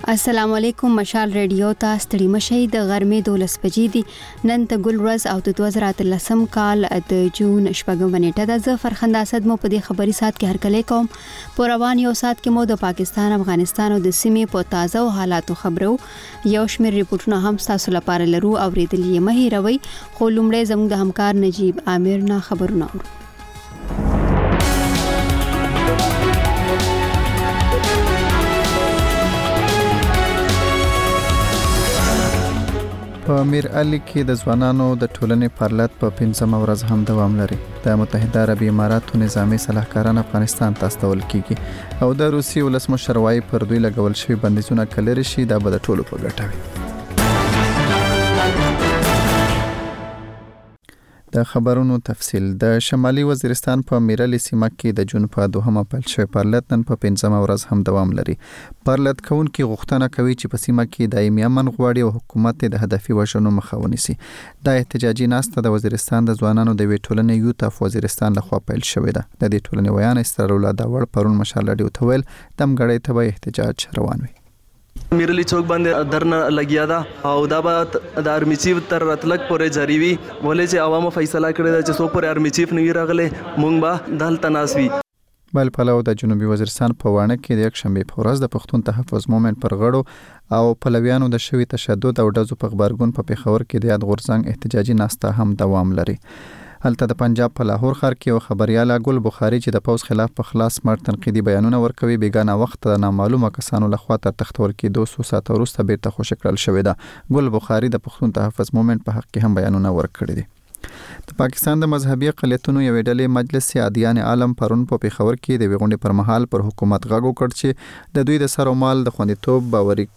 السلام علیکم مشال ریډیو ته ستړي مشي د غرمې 12 بجې دي نن ته ګل ورځ او د 2013 کال د جون شپږم نیټه د فرخنده اسد مو په دې خبري سات کې هرکلی کوم په روان یو سات کې مو د پاکستان افغانستان او د سیمې په تازه حالاتو خبرو یو شمېر ریپورتونه هم تاسو لپاره لرو او ریډلې مه هیروي خو لومړی زموږ د همکار نجیب عامر نه خبرونه اورو په امیر علي کې د ځوانانو د ټولنې پارلط په 15 ورځ هم دوام لري. د متحده عربي اماراتو نظامی صلاحکاران افغانستان ته استول کیږي او د روسي ولسمشر وايي پر دوی لګول شوی بندیزونه کلري شي دا به د ټولو په ګټه وي. د خبرونو تفصیل د شمالي وزیرستان په میرالي سیمه کې د جون په 2 پیل شوی پارلط نن په 15 ورځ هم دوام لري. پارلط کوونکي غوښتنه کوي چې په سیمه کې دایمي امن غواړي او حکومت د هدفي وژنو مخه ونیسي. د احتجاجي ناسته د وزیرستان د ځوانانو د ټولنې یوت اف وزیرستان لخوا پیل شوې ده. د دې ټولنې ویان استرار الله داوړ پرون مشال ډیو تویل دمګړی ته به احتجاج روان وي. میرلی چوک باندې درنه لګیا ده او دا به د آرمی چیف تر راتلک پورې جاری وي ولې چې عوامو فیصله کړې ده چې څو پورې آرمی چیف نه راغله مونږ به دلته ناسوي. بل پلو د جنوبي وزیرستان په وانه کې د یک شنبه په ورځ د پښتون تحفظ مومنت پر غړو او پلویانو د شوی تشدد او د ځو په خبرګون په پیښور کې د یاد غورځنګ احتجاجي ناسته هم دوام لري. هلته د پنجاب په لاهور ښار کې یو خبريال ګل بخاري چې د پوز خلاف په خلاص مړ تنقیدي بیانونه ورکوي بیگانه وخت د نامعلومه کسانو لخوا تر تختول کې 200 ساعت وروسته بیرته خوشی کړل شوې ده. ګل بخاري د پښتون تحفظ مومنت په حق کې هم بیانونه ورکړي دي. د پاکستان د مذهبي اقلیتونو یو ډلې مجلس ادیان عالم پرون په پیښور کې د ویغونډې پر مهال پر حکومت غږ وکړ چې د دوی د سر او مال د خوندیتوب باوري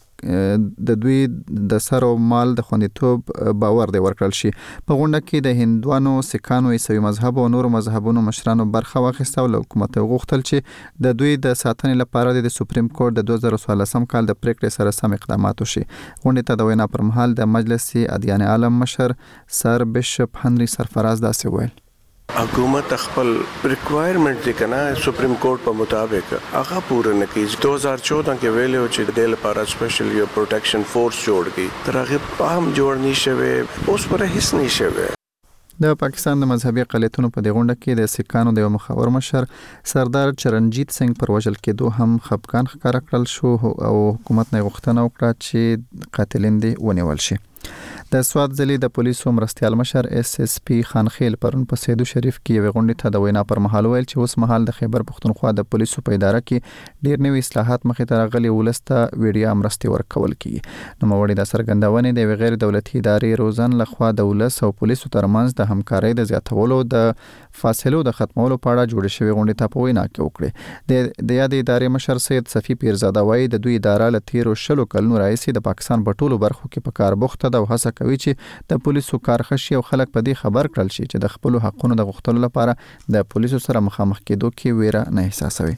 د دوی د سر او مال د خوندیتوب باور دی ورکړل شي. په غونډه کې د هندوانو، سکانو، عیسوي مذهب او نور مذهبونو مشرانو برخه واخیسته او حکومت غوښتل چې د دوی د ساتنې لپاره د سپریم کورټ د 2014 کال د پریکړې سره سم اقدامات وشي. غونډې ته د وینا پر مهال د مجلس ادیان عالم مشر سر بشپ هنري سرفراز داسې ویل: حکومت خپل ریکوایرمنٹ دی کنه سپریم کورټ په مطابق هغه پوره نه کیږي. 2014 کې ویلو چې د لپاره سپیشل یو پروټیکشن فورس جوړ کی تر هغه په هم جوړ نشوي اوس پر هیڅ نشوي. د پاکستان د مذهبي اقلیتونو په دې غونډه کې د سکانو د مخاور مشر سردار چرنجیت سنگ پر وژل کېدو هم خپګان ښکاره کړل شو او حکومت نه غوښتنه وکړه چې قاتلین دې ونیول شي. د سواد ضلع د پولیسو مرستيال مشر اس اس پی خانخیل پرون په سیدو شریف کې یو غونډه ته د وینا پر مهال ویل چې اوس مهال د خیبر پختونخوا د پولیسو په اداره کې ډیر نوې اصلاحات مخې ته راغلي ولسته ویډیا مرستي ورکول کیږي. نو موړي د سرګندونې د غیر دولتي ادارې روزن لخوا د ولس او پولیسو ترمنځ د همکارۍ د زیاتولو د فاصلو د ختمولو په اړه جوړ شوی غونډه ته په وینا کې وکړه. د یاد ادارې مشر سید صفی پیرزاده وايي د دوی اداره له 13 کلونو راځي د پاکستان په ټولو برخو کې په کار بوخته ده او هڅه کوي چې د پولیسو کارخشي او خلک په دې خبر کړل شي چې د خپل حقونو د غوښتلو لپاره د پولیسو سره مخامخ کېدو کې ویره نه احساسوي.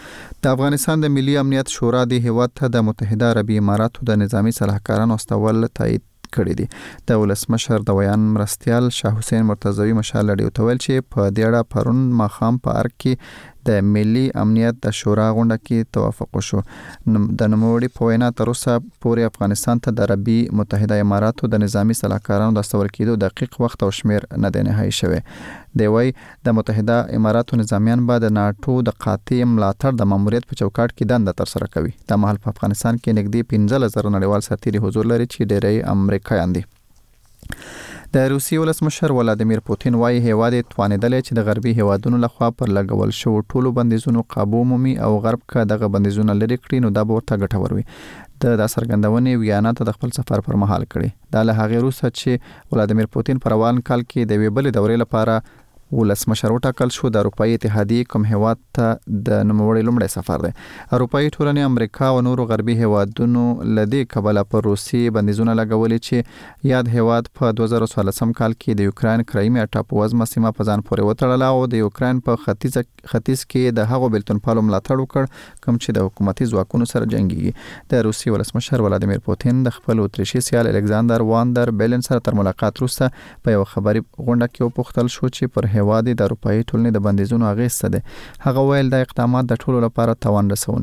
د افغانستان د ملي امنیت شورا د هیواد ته د متحده عربي اماراتو د نظامی صلاحکارانو استول تایید کړی دی. د ولسمشر د ویان مرستيال شاه حسین مرتضوی مشال ډیو تویل چې په دې اړه پرون ماخام په ارګ کې د ملي امنیت د شورا غونډه کې توافق وشو. د نوموړي په وینا تر اوسه پورې افغانستان ته د عربي متحده اماراتو د نظامی صلاحکارانو د استول کېدو دقیق وخت او شمیر نه دی نهایی شوی. دی وايي د متحده اماراتو نظامیان به د ناتو د قاطع ملاتړ د ماموریت په چوکاټ کې دنده تر سره کوي. د مهال په افغانستان کې نږدې 15,000 نړیوال سرتیري حضور لري چې ډېری امریکایان دي. د روسي ولسمشر ولادیمیر پوتین وايي هیواد توانیدل چې د غربي هیوادونو لخوا پر لګول شو ټولو بندیزونو قابو مومي او غرب کا دغه بندیزونه لري کړی نو دا به ورته ګټور وي. د سرګندونې ویانا ته د خپل سفر پر مهال کړي. دا له هغه وروسته چې ولادیمیر پوتین پر روان کال کې د ویبل دورې لپاره ولسمشر وټاکل شو. د اروپאי اتحادیه کوم هیواد ته د نوموړي لومړی سفر دی. اروپאי ټولنې امریکا او نورو غربي هیوادونو لدی کبله پر روسي بندیزونه لګولې چې یاد هیواد په 2014 کال کې د یوکرين کرایمیا ټاپووزمه سیمه په ځان پورې وتړله او د یوکرين په ختیځ کې د هغو بلتونپالو ملاتړ وکړ کوم چې د حکومتي ځواکونو سره جنگيږي. د روسي ولسمشر ولادیمیر پوتین د خپل اتریشي سیال الکساندر واندر بیلن سره تر ملاقات وروسته په یو خبري غونډه کې وپوښتل شو چې پر هیواد د اروپאי ټولنې د بندیزونو اغیزه ده. هغه ویل د اقدامات د ټولو لپاره توان رسونکي دي.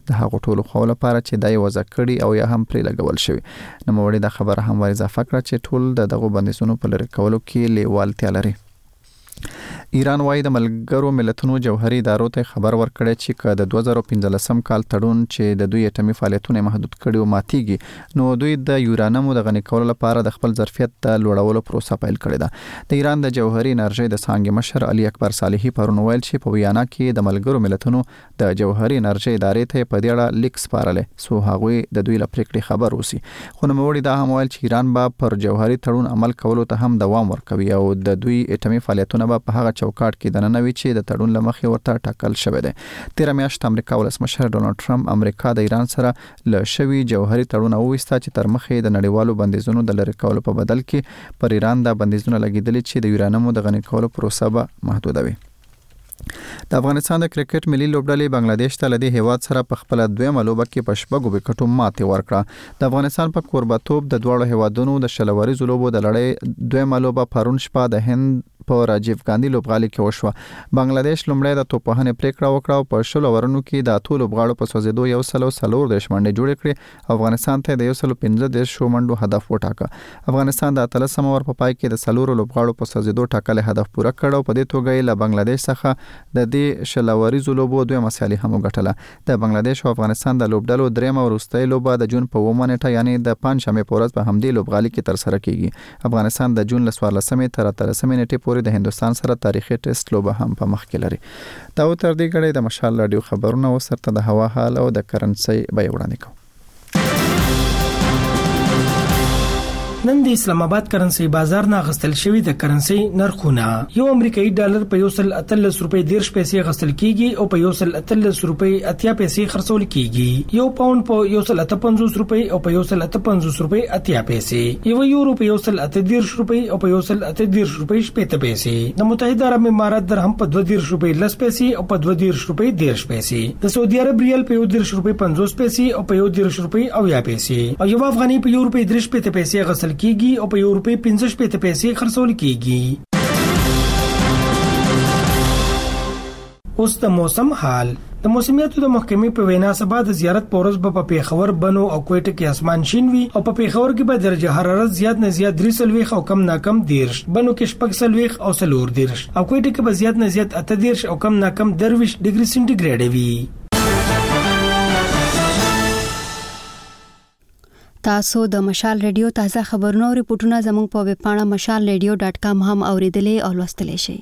د هغو ټولو خو لپاره چې دای وځ کړي او یا هم پرې لګول شوی. نوموړي دا خبره هم اضافه کړه چې ټول دغه بندیزونو په لری کولو کې لیوالتیا لري. ایران وايي د ملګرو ملتونو جوهري ادارو ته خبر ورکړی چې که د 2015 کال تړون چې د دوی اټومي فعالیتونه محدود کړي ماتيږي نو دوی د یورانیوم د غني کولو لپاره د خپل ظرفیت د لوړولو پروسه پیل کړې ده. د ایران د جوهري انرژي د څانګې مشر علي اکبر صالحي پرون ویل چې په ویانا کې د ملګرو ملتونو د جوهري انرژي ادارې ته په دې اړه لیک سپارلې سو هغه د دوی لپاره خبر وسی. خو نوموړي دا هم ویل چې ایران به پر جوهري تړون عمل کولو ته هم دوام ورکوي او د دوی اټومي فعالیتونه به په هغه چوکاټ کې د ننوي چې د تړون لمخې ورته ټاکل شوی دی. 13 میاشت امریکا ولسمشر ډونالد ټرمپ امریکا د ایران سره ل شوی جوهري تړون اوستا چې تر مخې د نړیوالو بندیزونو د لری کولو په بدل کې پر ایران د بندیزونو لګیدل چې د یورانیوم د غني کولو پروسه به محدودوي. د افغانستان د کرکټ ملي لوبډلې بنگلاديش ته لدی هیواد سره په خپل دویمه لوبه کې په شپږو وکټو ماتې ورکړه. د افغانستان په کوربتوب د دوړو هیوادونو د شلوري لوبو د لړۍ دویمه لوبه پرون شپه د هند په راجیو ګاندی لوبغالي کې وشوه. بنگلاديش لومړی د توپخانه پریکړه وکړه او په شلو ورونو کې د اتو لوبغاړو په سوزیدو یو سلو سلور د شمنډې جوړ کړې. افغانستان ته د 115 شومنډو هدف وټاکه. افغانستان د اتلسم اور په پای کې د سلور لوبغاړو په سوزیدو ټاکل هدف پوره کړ او په دې توګه له بنگلاديش څخه د دې شلوري لوبو دوه مسالې هم وګټله. د بنگلاديش او افغانستان د لوبډلو درېمه ورستۍ لوبه د جون په 1 نیټه یعنی د پنځمه پورز په همدې لوبغالي کې تر سره کیږي. افغانستان د جون ل 14مې تر 13مې نیټې پورې د هندستان سره تاریخي ټیسټ لوبه هم په مخ کې لري. دا تر دې غړي د مشال رادیو خبرونه وسرته د هوا حال او د کرنسي به وړاندې کوم. نن د اسلام آباد کرنسي بازار نه غستل شوی د کرنسي نرخونه یو امریکایي ډالر په 1.13 روپۍ 10 پیسې غستل کیږي او په 1.13 روپۍ 80 پیسې خرڅول کیږي. یو پاوند په 1.55 روپۍ او په 1.55 روپۍ 80 پیسې. یو یورو په 1.13 روپۍ او په 1.13 روپۍ 70 پیسې. د متحده عرب امارات درهم په 2.13 روپۍ 10 پیسې او په 2.13 روپۍ 10 پیسې. د سعودي عرب ریال په 1.13 روپۍ 50 پیسې او په 1.13 روپۍ 90 پیسې. او یو افغاني په 1 روپۍ 3 پیسې غستل کیږي او په 1 روپۍ 15 پیسې خرڅول کیږي. اوس د موسم حال. د موسمیاتو د محکمې په وینا سبا د زیارت پورز په پیښور بنو او کوټه کې اسمان شین وي او په پیښور کې به درجه حرارت زیات نه زیات 3 او کم نه کم 10. بنو کې 4 او 4 او کوټه کې به زیات نه زیات 8 او کم نه کم 10 ډیګري سنټیګریډ وي. تاسو د مشال ریډیو تازه خبرونه او ریپورتونه زموږ په ویب پاڼه mashalradio.com هم اوریدلې او لوستلې شئ.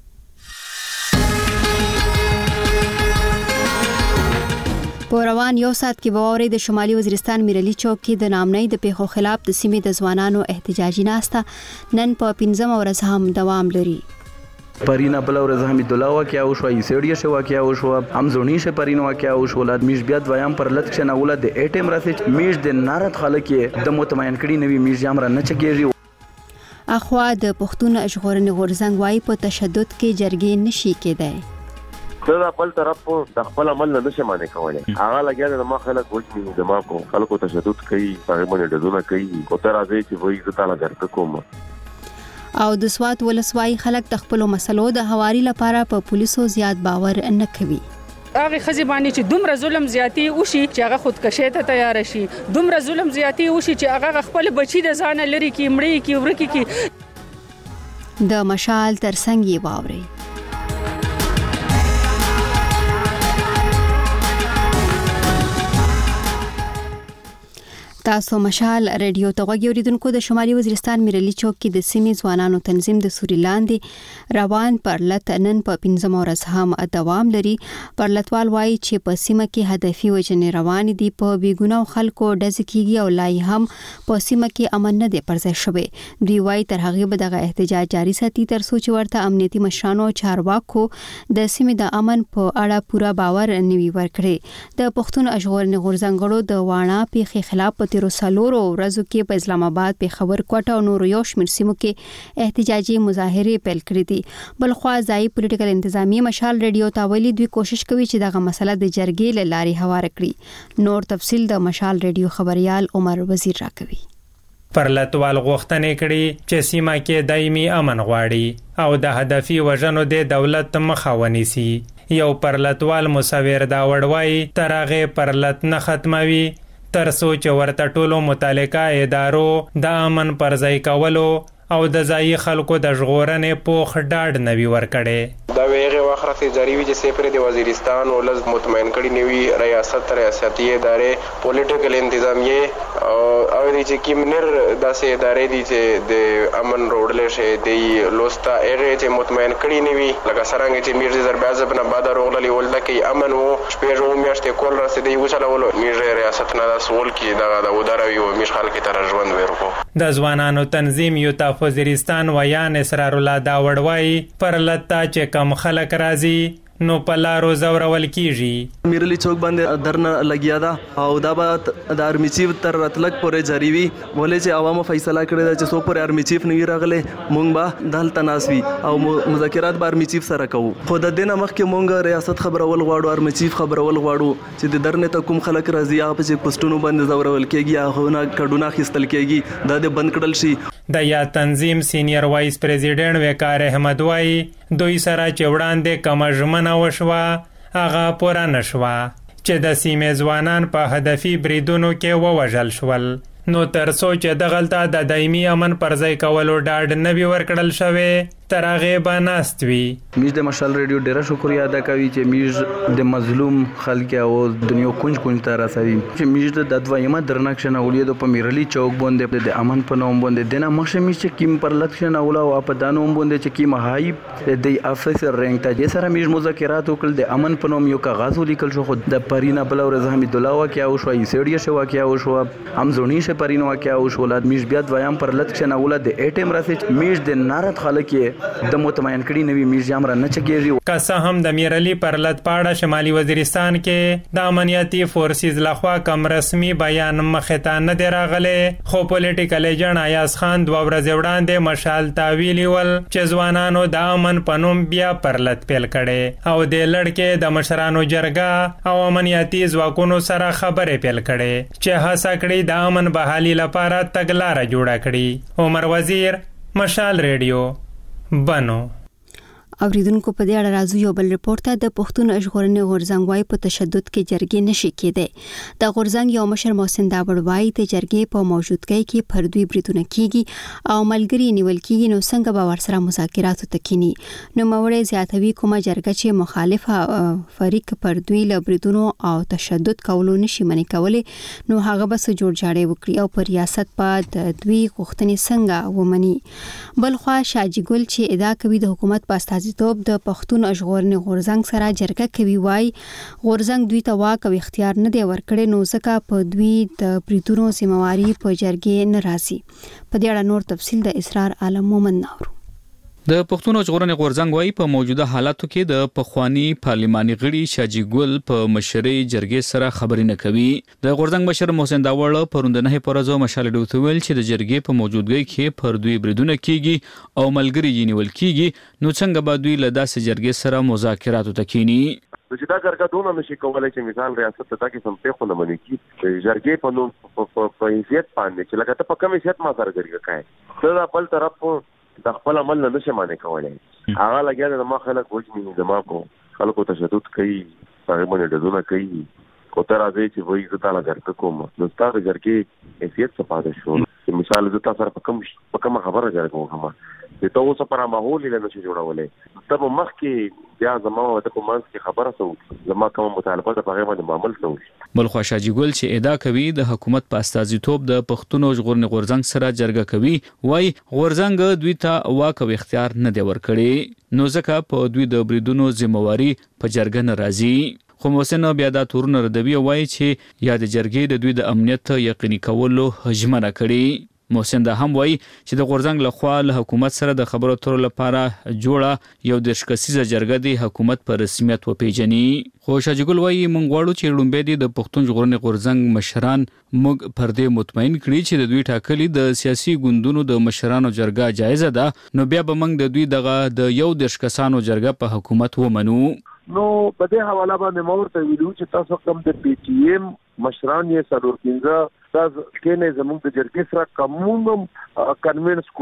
په روان یو ساعت کې باورې د شمالي وزیرستان میرلی چوک کې د نامنۍ د پیښو خلاف د سیمې د ځوانانو احتجاجي ناسته نن په 15 ورځ هم دوام لري. پرینا بل ورځ حمید الله واقعا او شو ایسړی شو واقعا او شو امزونی شه پرینو واقعا او شو ولادت میش بیا دویم پر لټ شنه ولادت د اټم راسي میش د نارت خلک د متمین کړي نوی میش جام را نه چکیږي. اخوا د پښتون ژغورنې غورځنګ وايي په تشدد کې جرګې نشي کېدای. دا خپل طرف د خپل عمل نه نشه معنی کولای. هغه لګیا د ما خلک وښني د ما کو خلکو تشدد کوي هغه باندې دونه کوي او تر راځي چې وایي زه تعالی درته کوم. او د سوات ولسوای خلک د خپل مسلو د حواري لپاره په پولیسو زیات باور نه کوي. هغه خزي باندې چې دومره ظلم زیاتی وشي چې هغه خودکشي ته تیار شي، دومره ظلم زیاتی وشي چې هغه خپل بچی د ځان لري کی مړی کی ورکی کی. د مشال ترڅنګ یې باوري. تاسو مشال ریډیو ته غوږی اوریدونکو د شمالي وزیرستان میرلی چوک کې د سیمې ځوانانو تنظیم د سوري لاندې روان پرلت نن په 15 ورځ هم دوام لري. پرلتوال وایي چې په سیمه کې هدفي وجنې روان دي په بیګونو خلکو ډز کیږي او لای هم په سیمه کې امن نه دی پرځای شوی. دوی وایي تر هغه به دغه احتجاج جاري ساتي تر څو چې ورته امنیتي مشرانو چارواکو د سیمې د امن په اړه پوره باور نوي ورکړي. د پښتون ژغورنې غورځنګړو د وانا پیښې خلاف په سلورو ورځو کې په اسلام آباد په خبر کوټه او نور یو شمېر سیمو کې احتجاجي مظاهره پیل کړې دي. بل خو ځای پولیټیکل انتظامی مشال ریډیو تاویلی دوی کوشش کوي چې دغه مسله د جرګې له لارې هوار کړي. نور تفصیل د مشال ریډیو خبريال عمر وزیر راکوي. پرلتوال غوښتنې کړي چې سیمه کې دایمي امن غواړي او د هدفي وژنو د دولت مخه ونیسي. یو پرلتوال مصور دا وړوي تر هغه پرلت نه ختموي تر څو چې ورته ټولو متعلقه ادارو د امن پر ځای کولو او د ځایي خلکو د ژغورنې پوخ ډاډ نه وي ورکړی دا ویغه واخره جاری وی چې سپر د وزیرستان ولز مطمئن کړي نیوي ریاستي ادارې پولیټیکل انتظامیه او د چې کیمنر داسې ادارې دي چې د امن روډل شي د لوستا ایره چې مطمئن کړي نیوي لکه څنګه چې میرزا زربازب نه بعد روغلي ولدا کې امن وو شپږ میاشتې کول رسیدي وسلول میرزا ریاست نه سوال کې دا وداروي او مش خلک تر ژوند ورکو د ځوانانو تنظیم یوتا وزیرستان ویان اسرار الله دا وړوي پر لتا چې کم خلک راځي نو په لارو زورول کیږي میرلی چوک باندې درنه لګیا دا او دا به د آرمی چیف تر راتلک پورې جاری وي ولې چې عوامو فیصله کړی دا چې سو پر آرمی چیف نه راغله مونږ به دلته ناسوي او مذاکرات به آرمی چیف سره کوو خو د دینه مخکې مونږ ریاست خبرول غواړو آرمی چیف خبرول غواړو چې د درنه ته کوم خلک راځي هغه چې پوسټونو باندې زورول کیږي هغه نه کډونه خستل کیږي دا د بند کړل شي د یا تنظیم سینیئر وایس پریزیډنټ وقار احمد وای دوی سره چې وړاندې کومه ژمنه وشوه هغه پوره نشوه چې د سیمې ځوانان په هدفي بریدونو کې ووژل شول نو تر څو چې دغلته د دایمي امن پر ځای کولو ډاډ نه وي ورکړل شوی تر هغه به ناست وي میز د مشال ریډیو ډیره شکریا ادا کوي چې میز د مظلوم خلک او دنیا کونج ته راسوي چې میز د دویمه درنښت ولید په میرلی چوک باندې د امن په نوم باندې دنه مخه میز چې کیم پر لکشن اولا او په دانو باندې چې کیم هاي د افسر رنګ ته سره میز مذاکرات وکړل د امن په نوم یو کاغذ ولیکل شو خو د پرینا بلور حمید الله واقعا او شو ایسړی شو واقعا او شو هم زونی شه پرینو واقعا او شو ولاد میز بیا دویم پر لکشن اولا د اټم راسي میز د نارت خلک د مطمئن کړي نوی میوزیم را نه چکیږي که څه هم د میرلی پرلت پاړه شمالي وزیرستان کې د امنیتي فورسز لخوا کم رسمي بیان مخې ته نه دی راغلی خو پولیټیکل ایجنټ ایاز خان دوه ورځې وړاندې مشال ته ویلي ول چې ځوانانو د امن په نوم بیا پرلت پیل کړي او د لړکې د مشرانو جرګه او امنیتي ځواکونو سره خبرې پیل کړي چې هڅه کړي د امن بحالي لپاره تګلاره جوړه کړي عمر وزیر مشال ریډیو بنو اوریدونکو په دې اړه راځو یو بل رپورت ته د پښتون ژغورنې غورځنګ وايي په تشدد کې جرګې نشي کېدای د غورځنګ یو مشر محسن داوړ وايي د جرګې په موجودګۍ کې پردوی بریدونه کیږي او ملګری نیول کیږي نو څنګه به ورسره مذاکرات وکړي نو مورې زیاتوي کومه جرګه چې مخالفه فریق پردوی له بریدونو او تشدد کولو نشي منې کولې نو هغه بس جوړ جاړي وکړي او پر ریاست په دوی غوښتنې څنګه ومني بلخوا شاجي ګل چې ادعا کوي د حکومت په استازي توپ د پښتون ژغورنې غورځنګ سره جرګه کوي وای غورځنګ دوی ته واک او اختیار نه دی ورکړي نو ځکه په دوی د بریدونو ذمہواری په جرګې نه راځي په دې اړه نور تفصیل د اسرار عالم مومن نورو د پښتون ژغورنې غورځنګ وايي په موجوده حالاتو کې د پخوانی پارلماني غړي شاجي ګل په مشرۍ جرګې سره خبرې نه کوي د غورځنګ مشر محسن داوړ پروندنه پرځو مشال ډوتویل چې د جرګې په موجودګۍ کې پردوی بریدونه کیږي او ملګری یې نیول کیږي نو څنګه به دوی له داسې جرګې سره مذاکرات وکړي چې دا جرګه دونه نشي کولای چې مثال ریاست ته کې سم په خونه باندې کې جرګې په نوم په حیثیت باندې چې لکه ته په کوم حیثیت ما سره جرګه کوي دا خپل طرف د خپل عمل نه نشه معنی کولای هغه لګیا د ما خلک وځي زما کو خلکو تشدد کوي هغه باندې دونه کوي او تر راځي چې وایي زه تعالی درته کوم نو تاسو جرګې حیثیت څه پاتې شو مثال زه تاسو سره په کوم خبره جرګه کوم چې تاسو سره ماحول له نشي جوړولې ته مخ کې بیا زما د کومانس کې خبره سو زما کوم مطالبه په هغه باندې معامل سو بلخوا شاجي ګل چې ادعا کوي د حکومت په استازي توپ د پښتون ژغورنې غورځنګ سره جرګه کوي وای غورځنګ دوی ته واک او اختیار نه دی ورکړي نو ځکه په دوی د بریدونو ذمہواری په جرګه نه راځي خو محسن بیا دا تورونه ردوي وای چې یا د جرګې د دوی د امنیت یقیني کولو ژمنه کړي محسن دا هم وای چې د غورځنګ لخوا له حکومت سره د خبرو اترو لپاره جوړه یو د شکسیزه جرګه د حکومت په رسمیت وپیژني خو شاجي ګل وای مونږ غواړو چې لومبه د پښتون ژغورنې غورځنګ مشران موږ پر دې مطمئن کړي چې د دوی ټاکلي د سیاسي ګوندونو د مشرانو جرګه جایزه ده نو بیا به موږ د دوی دغه د یو د شکسانو جرګه په حکومت ومنو نو په دې حواله باندې مور ته ویلو چې تاسو کوم د پی ټی ایم مشران یې سرور کینځه تاسو کې نه زموږ د جرګې سره کوم کنوینس کړو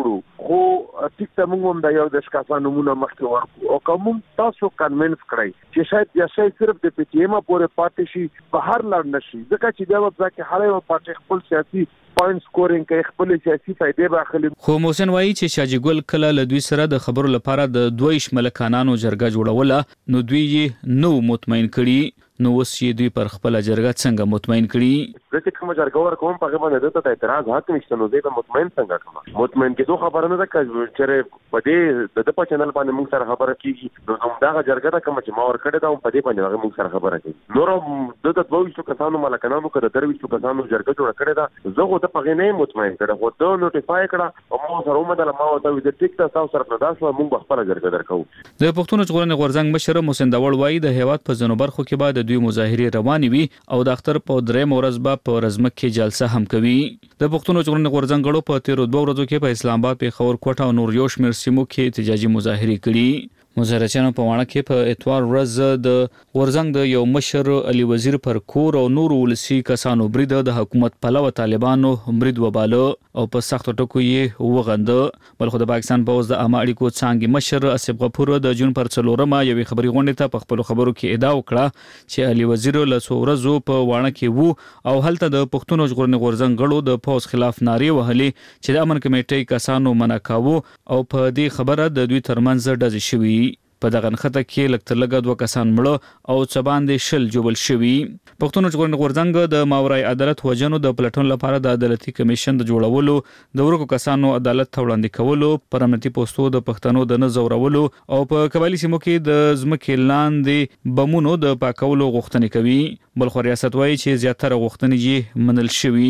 خو ټیک ته موږ هم د یو د شکاسانو نمونه مخکې ورکو او کوم تاسو کنوینس کړئ چې شاید یا شاید صرف د پی ټی ایم پورې پاتې شي بهر لاړ نشي ځکه چې دا وخت کې هر یو پارټي خپل سیاسي پوینټ سکورینګ کوي خپل سیاسي فائدې باخلي. خو محسن وایي چې شاجي ګل کله له دوی سره د خبرو لپاره د دوی شمل کانانو جرګه جوړوله نو دوی یې نو مطمئن کړي نو اوس یې دوی پر خپل جرګه څنګه مطمئن کړي. دغه کوم جرګه ورکوم په باندې دته اعتراض حق نشته نو دې مطمئن څنګه کوم مطمئن کې دوه خبره نه ده چې په دې د چینل باندې موږ سره خبره کیږي نو دا جرګه دا کوم چې ما ور کړی دا په دې باندې موږ سره خبره کوي. نور د 22 کسانو ملکانو کړه 23 کسانو جرګه جوړ کړی دا زه خو ته په نه مطمئن کړه خو ته نوټیفای کړه او ما سره ومدل ما او ته د ټیک تاسو سره په داسو موږ خپل جرګه درکو. د پښتون ژغورنې غورځنګ مشر محسن داوړ وایي د هیواد په ځینو برخو کې بعد دوی مظاهره روانې وي او د اختر په درې مورز په رزمک کې جلسه هم کوي. د پښتون ژغورنې غورځنګ غړو په 13 ورځو کې په اسلام آباد، پیښور، کوټه او نور یو شمېر سیمو کې احتجاجي مظاهره کړي. مظاهرچیانو په وانه کې په اتوار ورځ د غورځنګ د یو مشر علي وزیر پر کور او نور ولسی کسانو برید د حکومت پلوه طالبانو برید وباله او په سخت ټکو یې وغنده. بلخو د پاکستان پوز د عامه اړیکو څانګې مشر اسف غفور د جون پر 4مه یوې خبري غونډې ته په خپل خبرو کې ادعا وکړه چې علي وزیر له څورزو په وانه کې وو او هلته د پښتون ژغورنې غورځنګ غړو د پوز خلاف نارې وهلې چې د امن کمیټې کسانو منع کاوه او په دې خبره د دوی ترمنځ ډزې شوې. په دغه نخته کې لکتر لګا 2 کسان مړه او څبان دي شل جوړل شوی. پښتون ژغورنې غورځنګ د ماورای عدالت وجنو د پلټون لپاره د عدالتي کمیشن د جوړولو، د ورکو کسانو عدالت ته وړاندې کولو، پرمنټي پوسټو د پښتنو د نه زورولو او په قبایلی سیمو کې د ځمکې لاندې بمونو د پاکولو غوښتنې کوي. بلخو ریاست وایي چې زیاتره غوښتنې یې منل شوي.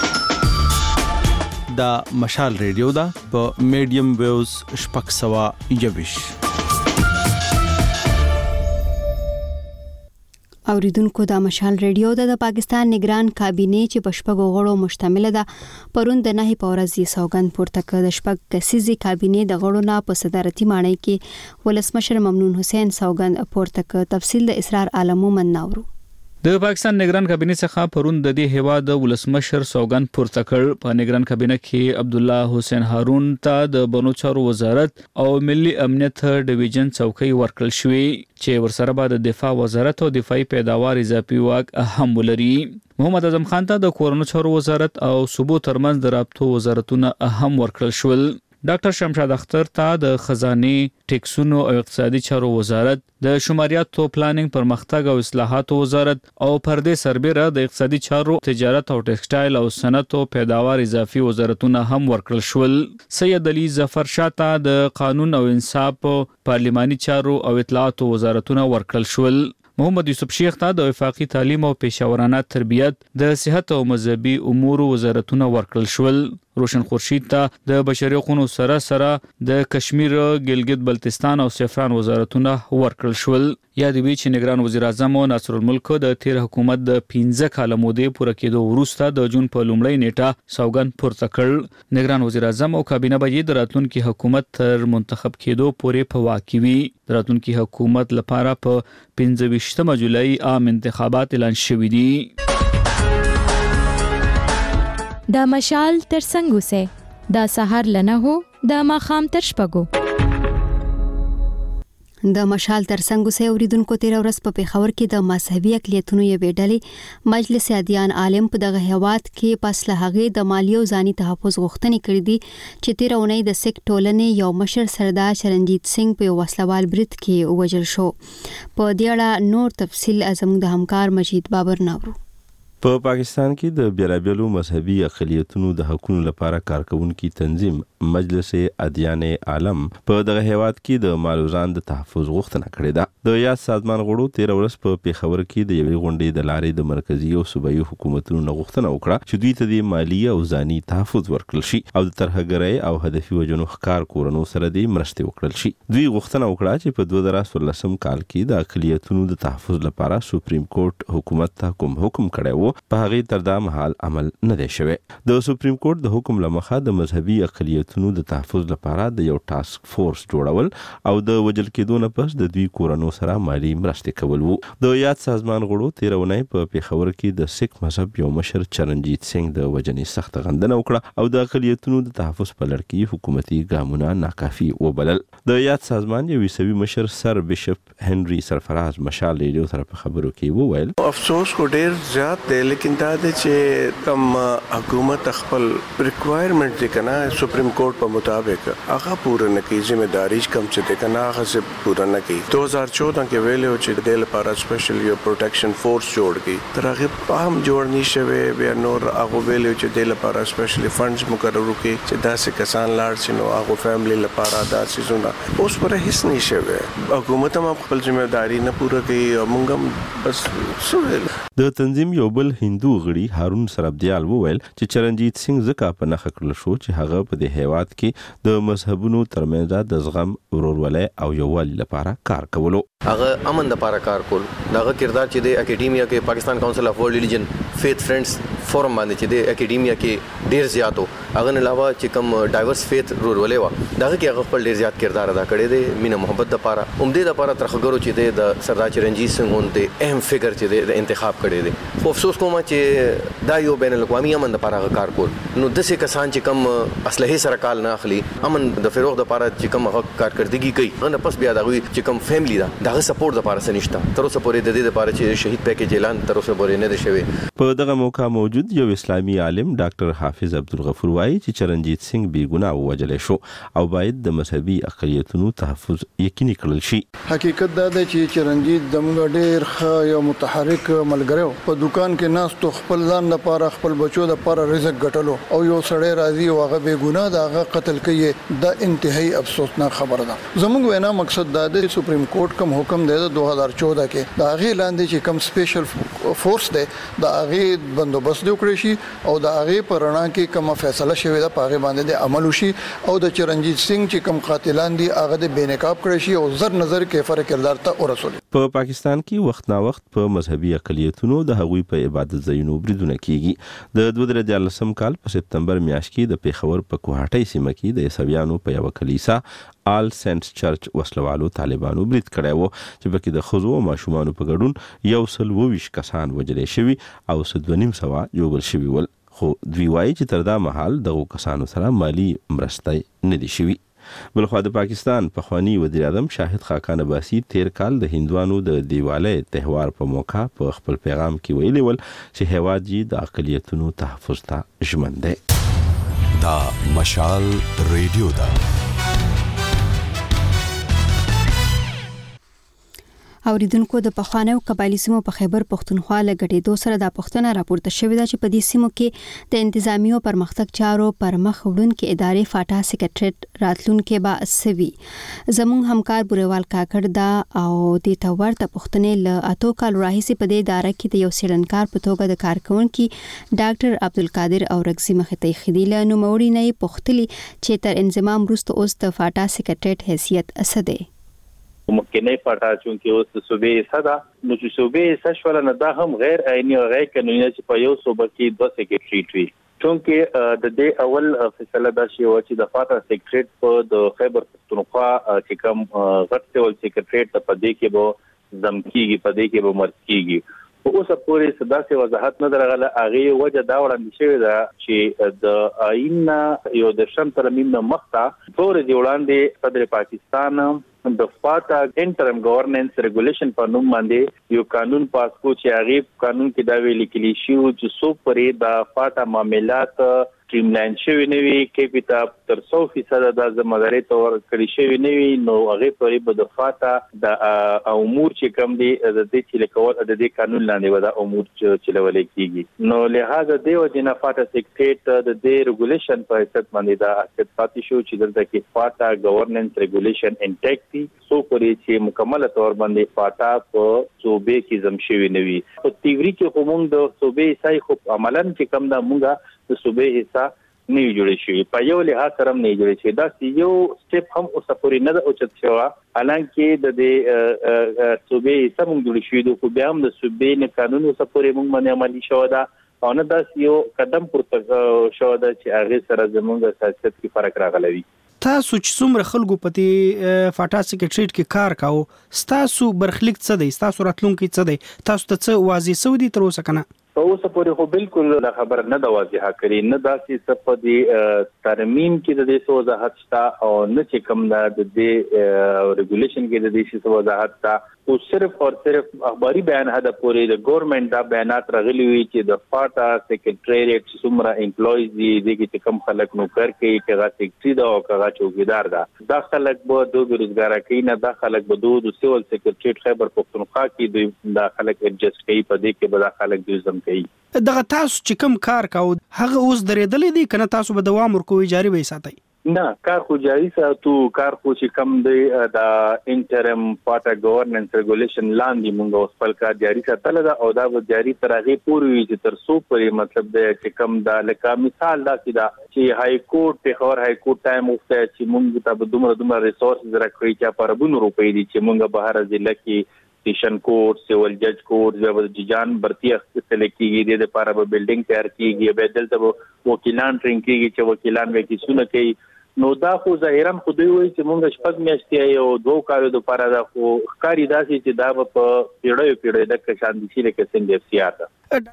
دا مشال ریډیو دا په میډیم ویوز شپږ سوه 21. اوریدونکو د مشال ریډیو د پاکستان نگران کابینه چې په شپږو غړو مشتمل ده پرون د نه په ورځ سوګند پورته کړ. د شپږ کسیزي کابینه د غړو نه په صدارتي مانای کې ولسمشر ممنون حسین سوګند پورته کړ. تفصیل د اسرار عالمو مناورو. د پاکستان نگران کابینه څخه پرون د دې هیواد ولسمشر سوګند پورته کړ. په نگران کابینه کې عبد الله حسین هارون ته د بنو چارو وزارت او ملي امنیت ډیویژن څوکۍ ورکړل شوې چې ورسره به د دفاع وزارت او دفاعي پیداوار اضافي واک هم ولري. محمد اعظم خان ته د کورونو چارو وزارت او صوبو ترمنځ د رابطو وزارتونه هم ورکړل شول. ډاکټر شمشاد اختر ته د خزانه، ټیکسونو او اقتصادي چارو وزارت، د شماریاتو پلانینګ، پرمختګ او اصلاحاتو وزارت او پردې سربېره د اقتصادي چارو، تجارت او ټیکسټایل او صنعت او پیداوار اضافي وزارتونه هم ورکړل شول. سید علي ظفر شاه ته د قانون او انصاف، پارلماني چارو او اطلاعاتو وزارتونه ورکړل شول. محمد یوسف شیخ ته د وفاقي تعلیم او پیشاورانه تربیت، د صحت او مذهبي امور وزارتونه ورکړل شول. روشن خورشید ته د بشري حقوقو سره د کشمیر، ګلګت بلتستان او سفران وزارتونه ورکړل شول. یاد وی چې نگران وزیر اعظم ناصر الملک د تیر حکومت د 15 کال مودې پوره کېدو وروسته د جون په لومړۍ نیټه سوګند پورته کړ. نگران وزیر اعظم او کابینه به د راتلونکي حکومت تر منتخب کېدو پورې په واک کې وي. د راتلونکي حکومت لپاره په 15 جولای عام انتخابات اعلان شوي دي. دا مشال تر څنګه سه دا سحر لنه هو دا ماخام تر شپګو. د مشال تر څنګه سه اوریدونکو تیر ورځ په پیښور کې د مذهبي اقلیتونو یو ډلې مجلس ادیان عالم په دغه هیواد کې پس له هغه د مالی او ځاني تحفظ غوښتنې کړې دي چې تیر اونۍ د سیک ټولنې یو مشر سردار چرنجیت سنگ په وسلوال برید کې وژل شو. په دې اړه نور تفصیل زموږ د همکار مجید بابر ناورو. په پاکستان کې د بیلابیلو مذهبي اقلیتونو د حقوقو لپاره کارکونکو تنظیم مجلس ادیان عالم په دغه هیواد کې د مالوزان د تحفظ غوښتنه کړې ده. د یاد سازمان غړو 13 ورځ په پیښور کې د یوې غونډې د لارې د مرکزی او صوبایي حکومتونو غوښتنه وکړه چې دوی ته د مالی او ځاني تحفظ ورکړل شي او د ترهګرۍ او هدفي وجنو ښکار کورونو سره د مرستې وکړل شي. دوی غوښتنه وکړه چې په 2014 کال کې د اقلیتونو د تحفظ لپاره سپریم کورټ حکومت ته کوم حکم کړی و په هغه تر دا مهال عمل نه دی شوی. د سپریم کورټ د حکم لمخه د مذهبي اقلیتونو د تحفظ لپاره د یو ټاسک فورس جوړول او د وجل کېدو نه پس د دوی کورونو سره مالی مرستې کول وو. د یاد سازمان غړو تیرونی په پیښور کې د سکھ مذهب یو مشر چرنجیت سنگ د وجنې سخت غندنه وکړه او د اقلیتونو د تحفظ په لړ کې حکومتي ګامونه ناکافي وبلل. د یاد سازمان یو عیسوي مشر سر بشپ هنري سرفراز مشال ریډیو سره په خبرو کې وویل افسوس کو ډیر زیات دی لیکن دا د چې کم حکومت خپل ریکوایرمنٹ دی کنه سپریم کورټ په مطابق هغه پوره نه کوي ځمېداري کم چې دی کنه هغه څه پوره نه کوي. 2014 کې ویلو چې د لپاره سپیشل یو پروټیکشن فورس جوړ کړي تر هغه په هم جوړ نشوي بیا نور هغه ویلو چې د لپاره سپیشلی فندز مقرر وکړي چې داسې کسان لاړ شي نو هغه فیملی لپاره داسې زونه اوس پر هیڅ نشوي. حکومت هم خپل ځمېداري نه پوره کوي او موږ هم بس سوال. د تنظیم یو بل هندو غړي هارون سرابدیال وویل چې چرنجیت سنگ زکه په نخ کړل شو چې هغه په دې هیواد کې د مذهبونو ترمنځ د زغم ورورولۍ او یووالي لپاره کار کولو. هغه امن د لپاره کار کول دغه کردار چې د اکیډمیا کې پاکستان کونسل اف ورلد ریلیجن فیث فرندز فورم باندې چې د اکیډمیا کې ډیر زیاتو هغه نه علاوه چې کوم ډایورس فیث رورولۍ و دغه کې هغه خپل ډیر زیات کردار ادا کړی دی. مینه محبت د لپاره عمدې د لپاره ترخګرو چې د سردار چرنجیت سنگ غونډه اهم فګر چې د انتخاب کړی دی. خو افسوس کوم چې دا یو بین الاقوامي امن د لپاره کار کول نو دسه کسان چې کوم اسلحه سره کال نه اخلي امن د فروغ د لپاره چې کوم هغه کارکړدګي کوي نه پس بیا دا چې کوم فیملی دا دغه سپورټ د لپاره سنشتہ تر اوسه پورې د دې لپاره چې شهید پیکیج اعلان تر اوسه پورې نه دی شوی. په دغه موقع موجود یو اسلامي عالم ډاکټر حافظ عبدالغفور وایي چې چرنجیت سنگ بې ګناه ووجل شو او باید د مذهبي اقلیتونو تحفظ یقیني کړل شي. حقیقت دا دی چې چرنجیت دموږ ډیر ښه یو متحرک ملګری په دکان کې ناس تو خپل ځان لپاره خپل بچو لپاره رزق ګټلو او یو سړی راضي او هغه بې ګناه دا هغه قتل کوي دا انتهایی افسوسناک خبره ده. زموږ وینا مقصد دا دی سپریم کورټ کوم حکم دی 2014 کې دا هغه لاندې چې کوم سپیشل فورس دی دا هغه بندوبست وکړي شي او دا هغه پرانا کې کوم فیصله شوی دا پاغه باندې د عمل وشي او د چرنجیت سنگ چې کوم قاتلان دي هغه د بینقاب کړي شي او زر نظر کې فرق کردار ته ورسول. په پاکستان کې وخت نا وخت په مذهبي اقلیتونو د هغوی په عبادت ځایونو بریدونه کیږي. د 2014 کال په سپتمبر میاشت کې د پیښور په کوهاټۍ سیمه کې د عیسویانو په یو کلیسا آل سینټس چرچ وسلوالو طالبانو برید کړی و چې پکې د ښځو او ماشومانو په ګډون 120 کسان وژل شوي او 250 جوړل شوي ول. خو دوی وایي چې تر دا مهال دغه کسانو سره مالی مرستې نه دي شوي. بلخوا د پاکستان پخوانی وزیر اعظم شاهد خاقان عباسی تیر کال د هندوانو د دیواله تهوار په موقع په خپل پیغام کې ویلي ول چې هیواد جی د اقلیتونو تحفظ ته ژمن دی. دا مشال ریډیو دا اوریدونکو د پخوانیو قبایلی سیمو په خیبر پختونخوا له غټېدو سره د پښتنه راپورته شوې ده چې په دې سیمو کې د انتظامی او پرمختګ چارو پر مخ وړونکو ادارې فاټا سیکریټریټ راتلونکو با سوي. زموږ همکار بوریوال کاکړ دا او د تورته پښتنې له اتو کال راهیسې په دې اداره کې د یو سیلنکار په توګه د کارکونکو ډاکټر عبدالقادر اورغزي مخته خديله نو موري نه پختلي چې تر انضمام وروسته اوس د فاټا سیکریټریټ حیثیت اسده. ممکنه پټا چونکه اوس صوبې صدا نو چې صوبې سشول نه دا هم غیر عیني او غیر قانوني چې په یو صوبه کې 2 سیکریټریټ وي. چونکه د دې اول فیصله دا شی و چې د فاټا سیکریټریټ په د خیبر پختونخوا چې کوم غټ سیول سیکریټریټ په دې کې به زمکیږي په دې کې به مرکیږي. اوس پورې صدا سي وضاحت نه درغله هغه وجه دا وړاندې شوی دا چې د آئین یو د شم ترمیم نه مخته پورې دی وړاندې صدر پاکستان د فاټا انټرم گورننس ریګولیشن په نوم باندې یو قانون پاس کو چې هغه قانون کې دا ویل کېږي چې سو پرې د فاټا معاملات سټریملاین شوی نوي کې کتاب تر 100% د ځمداري تور کړی شوی نوي نو هغه پرې به د فاټا د امور چې کم دي د دې چې لیکول د دې قانون لاندې ودا امور چې لول کېږي نو لہذا دیو جنا فاټا سیکریټریټ د دې ریګولیشن په اساس باندې دا اکټ پاتې شو چې دلته کې فاټا گورننس ریګولیشن انټیکټ سو پرې چې مکمل تور باندې فاټا په صوبې کې زمشوي نوي په تیوري کې کوم د صوبې سای خو عملاً چې کم دا مونږه د صوبې حصہ نه جوړې شي په یو لحاظ سره نه جوړې شي دا یو سټپ هم اوس پورې نه اوچت شو حالانکه د دې صوبې سم جوړې شي د بیا هم د صوبې نه قانون اوس پورې موږ باندې عملي شو دا او نه دا یو قدم پورته شو دا چې هغه سره زموږ سیاست کې فرق راغلی تاسو چې څومره خلکو پتی فاټا سیکریټریټ کې کار کاو ستاسو برخلیک څه دی ستاسو راتلونکي څه دی تاسو ته څه واضح سودی تر اوسه کنه اوس پورې خو بالکل خبر نه دا واضح کړي نه دا چې څه دی ترمیم کې د دې وضاحت شته او نه چې کوم دا د دې ریګولیشن کې د دې څه وضاحت شته او صرف اور صرف اخباري بیان هدا پورې د ګورنمنت دا بیانات راغلي وي چې د فاټا سیکریټریټ څومره امپلویز دي د کوم خلک نوکر کوي چې هغه سیکریټری دا او هغه چوکیدار دا خلک به د بیروزګار کوي نه دا خلک به د سیول سیکریټریټ خیبر پختونخوا کې د دا خلک ایڈجسټ کوي په دې کې به دا خلک دوزم کوي دغه تاسو چې کوم کار کاو هغه اوس درېدلې دي کنه تاسو به دوام ورکوي جاری وي ساتي نه کار خو جاری ساتو کار خو چې کم دی د انټرم فاټا ګورننس ریګولیشن لاندې موږ اوس خپل کار جاری ساتل دا او دا به جاری تر هغه پورې چې تر څو پورې مطلب دی چې کم دا لکه مثال دا چې های کورټ ته اور های کورټ ټایم وخت چې موږ ته دومره ریسورسز راکړي چې په ربونو روپې دي چې موږ بهر ضلع کې سیشن کورټ سیول جج کورټ او د ججان برتی اخیستل کیږي د لپاره به بلډینګ تیار کیږي به دلته وکیلان ټرین کیږي چې وکیلان به کیسونه کوي نو دا خو ظاهرا خو دوی وایي چې موږ شپږ میاشتې یو دوه کالو د لپاره دا خو ښکاری داسې چې دا په پیړیو د کشاندشي لکه څنګه سیاست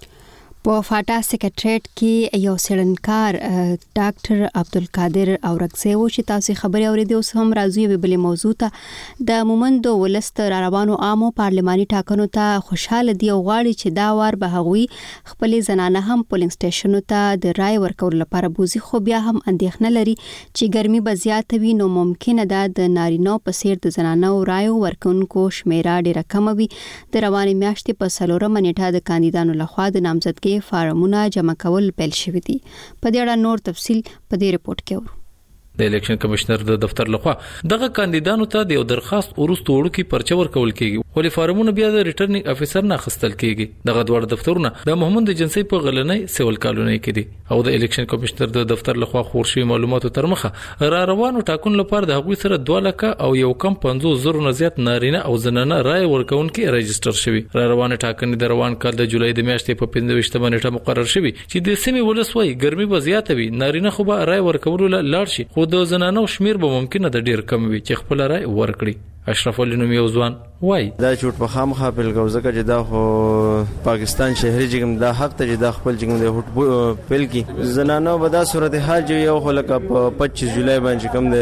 په فاټا سیکریټریټ کې یو سړنکار ډاکټر عبدالقادر اورکزی و چې تاسو خبري اوریدو اوس هم راځي به بل موضوع ته د مومند ولست را روانو عامو پارلماني ټاکنو ته خوشاله دی او غواړي چې دا وار به هغوی خپل زنانه هم پولینګ سټیشنو ته د رای ورکول لپاره بوزي خو بیا هم اندېښنه لري چې ګرمي به زیات وي نو ممکنه ده د نارینو په څیر د زنانو رای ورکونکو شمیره ډیره کم وي د روانې میاشتې په 4 نیټه د کاندیدانو لخوا د نامزدګۍ فارمونه جمع کول پیل شوی دي په دې اړه نور تفصيل په دې رپورت کې ورو د الیکشن کمشنر د دفتر لخوا دغه کاندیدانو ته د یو درخواست ورستو وړو کې پرچه ورکول کیږي ولې فارمونه بیا د ریټرنینګ افیسر نه خستل کیږي دغه دوه دفترونه د محمد جنسي په غلنۍ سیول کالونی کې دي او د الیکشن کمشنر د دفتر لخوا خورشي معلوماتو تر مخه را روانو ټاکون لپاره د هغوی سره 2 لک او یو کم 50,000 نه زیات نارینه او زنانه رای ورکون کې رجستر شوی را روانه ټاکنې د روان کال د جولای د میاشتې په 15 نیټه مقرر شوی چې د سیمې ولسوي ګرمي به زیات وي نارینه خو به رای ورکول لاړ شي خو د زنانو شمیر به ممکنه د ډیر کم وي چې خپل رای ورکړي اشرف علي نوم یو ځوان وای دا چوټ په خامخا په لګوزه کې دا خو پاکستان شهري جګم دا حق ته دا خپل جګم د هټ پل کې زنانو به دا صورتحال جو یو خلک په 25 جولای باندې کوم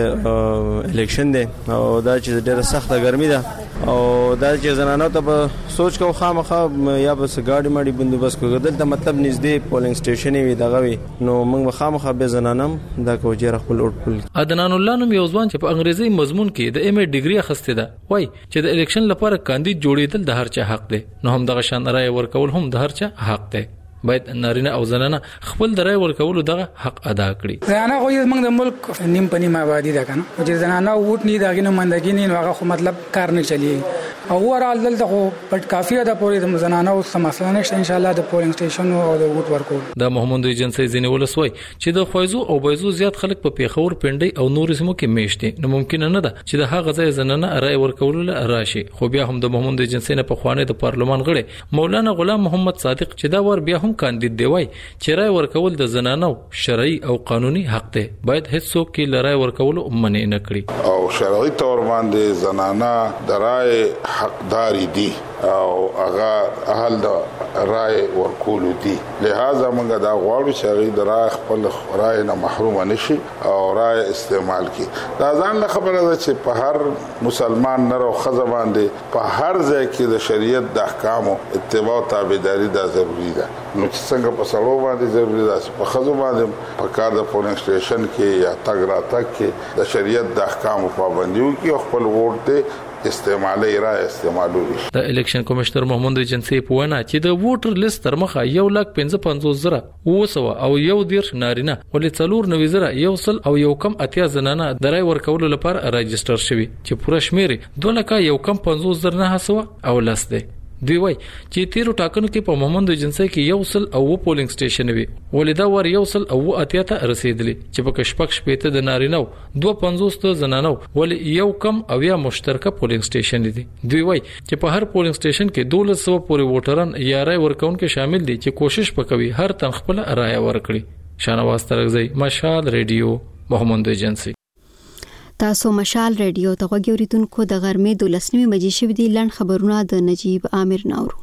د الیکشن دی او دا چې ډیره سخته ګرمي ده او دا چې زنانو ته سوچ کو خامخا یا بس ګاډي ماډي بندوبست کوي دلته مطلب نږدې پولینګ سټیشن وي دغه وي نو موږ خامخا به زنانم دا کوجه خپل هټ پل عدنان الله نوم یو ځوان چې په انګریزي مضمون کې د ایم ای ډیګري اخیسته ده وای چې د الیکشن لپاره کاندید جوړیدل د هر چا حق دی نو هم دغه شان رای ورکول هم د هر چا حق دی باید نارینه او زنانه خپل د رای ورکول دغه حق ادا کړي زنانه خو موږ د ملک نیم پنی آبادی ده کنه چې زنانه ووټ نه داګینه مندګی نه هغه خو مطلب کار نه چلی او ورال دلته خو پټ کافی ده پورې د زنانه او مسله نشته ان شاء الله د پولینګ سټیشن او د ووټ ورکول د محمد ایجنسی ځینې ولسوي چې د خوایزو او بایزو زیات خلک په پیښور پنډي او نور سیمو کې میشته نو ممکن نه ده چې د هغه ځای زنانه رای ورکول راشي خو بیا هم د محمد ایجنسی نه په خوانه د پارلمان غړي مولانا غلام محمد صادق چې دا ور بیا هم کاندید دی وای چې رای ورکول د زنانو شرعي او قانوني حق دی باید هیڅ څوک کې لرای ورکول منع نه کړي او شرعي تور باندې زنانه د رای حقداري دي او هغه اهل د رای ورکول دي لہذا موږ دا غواړو چې د رای خپل رای نه محروم نشي او رای استعمال کړي دا ځان له خبره ده چې په هر مسلمان نر او خزه باندې په هر ځای کې د شریعت د احکامو اتباع او تابعداري دا ضروری ده نو چې څنګه په سړو باندې ضروری ده چې په خزو باندې په کار د پولینګ سټیشن کې یا تګ راتګ کې د شریعت د احکامو پابندي وکړي خپل ووټ ته استعمالي رای استعمالوي د الیکشن کمشنر محمد جنسي په وینا چې د ووټر لیست تر مخه 1,55,000 وسو او یو دیر نارینه ولې 4,90,000 یو سل او یو کم اتیا زنانه د رای ورکول لپاره رجستر شوی چې پوره شمیر 2,1,50,000 نه هسو او لاس دی دوی وایي چې تیرو ټاکنو کې په محمد جنسي کې یو سل او پولینګ سټیشن وي ولدا ور یو سل او اتیا ته رسیدلی چې په کشپک شپېته د نارینو 250 ته زنانو ول یو کم او یا مشترکه پولینګ سټیشن دي دوی وایي چې په هر پولینګ سټیشن کې 1200 پورې ووټران یا رای ورکون کې شامل دي چې کوشش وکوي هر تن خپل رای ورکړي شانواز ترغزی مشال ریډیو محمد جنسي تاسو مشال ریډیو ته غوږیوریدونکو د غرمې 12 بجې شوې دي لړ خبرونه د نجیب عامر ناورو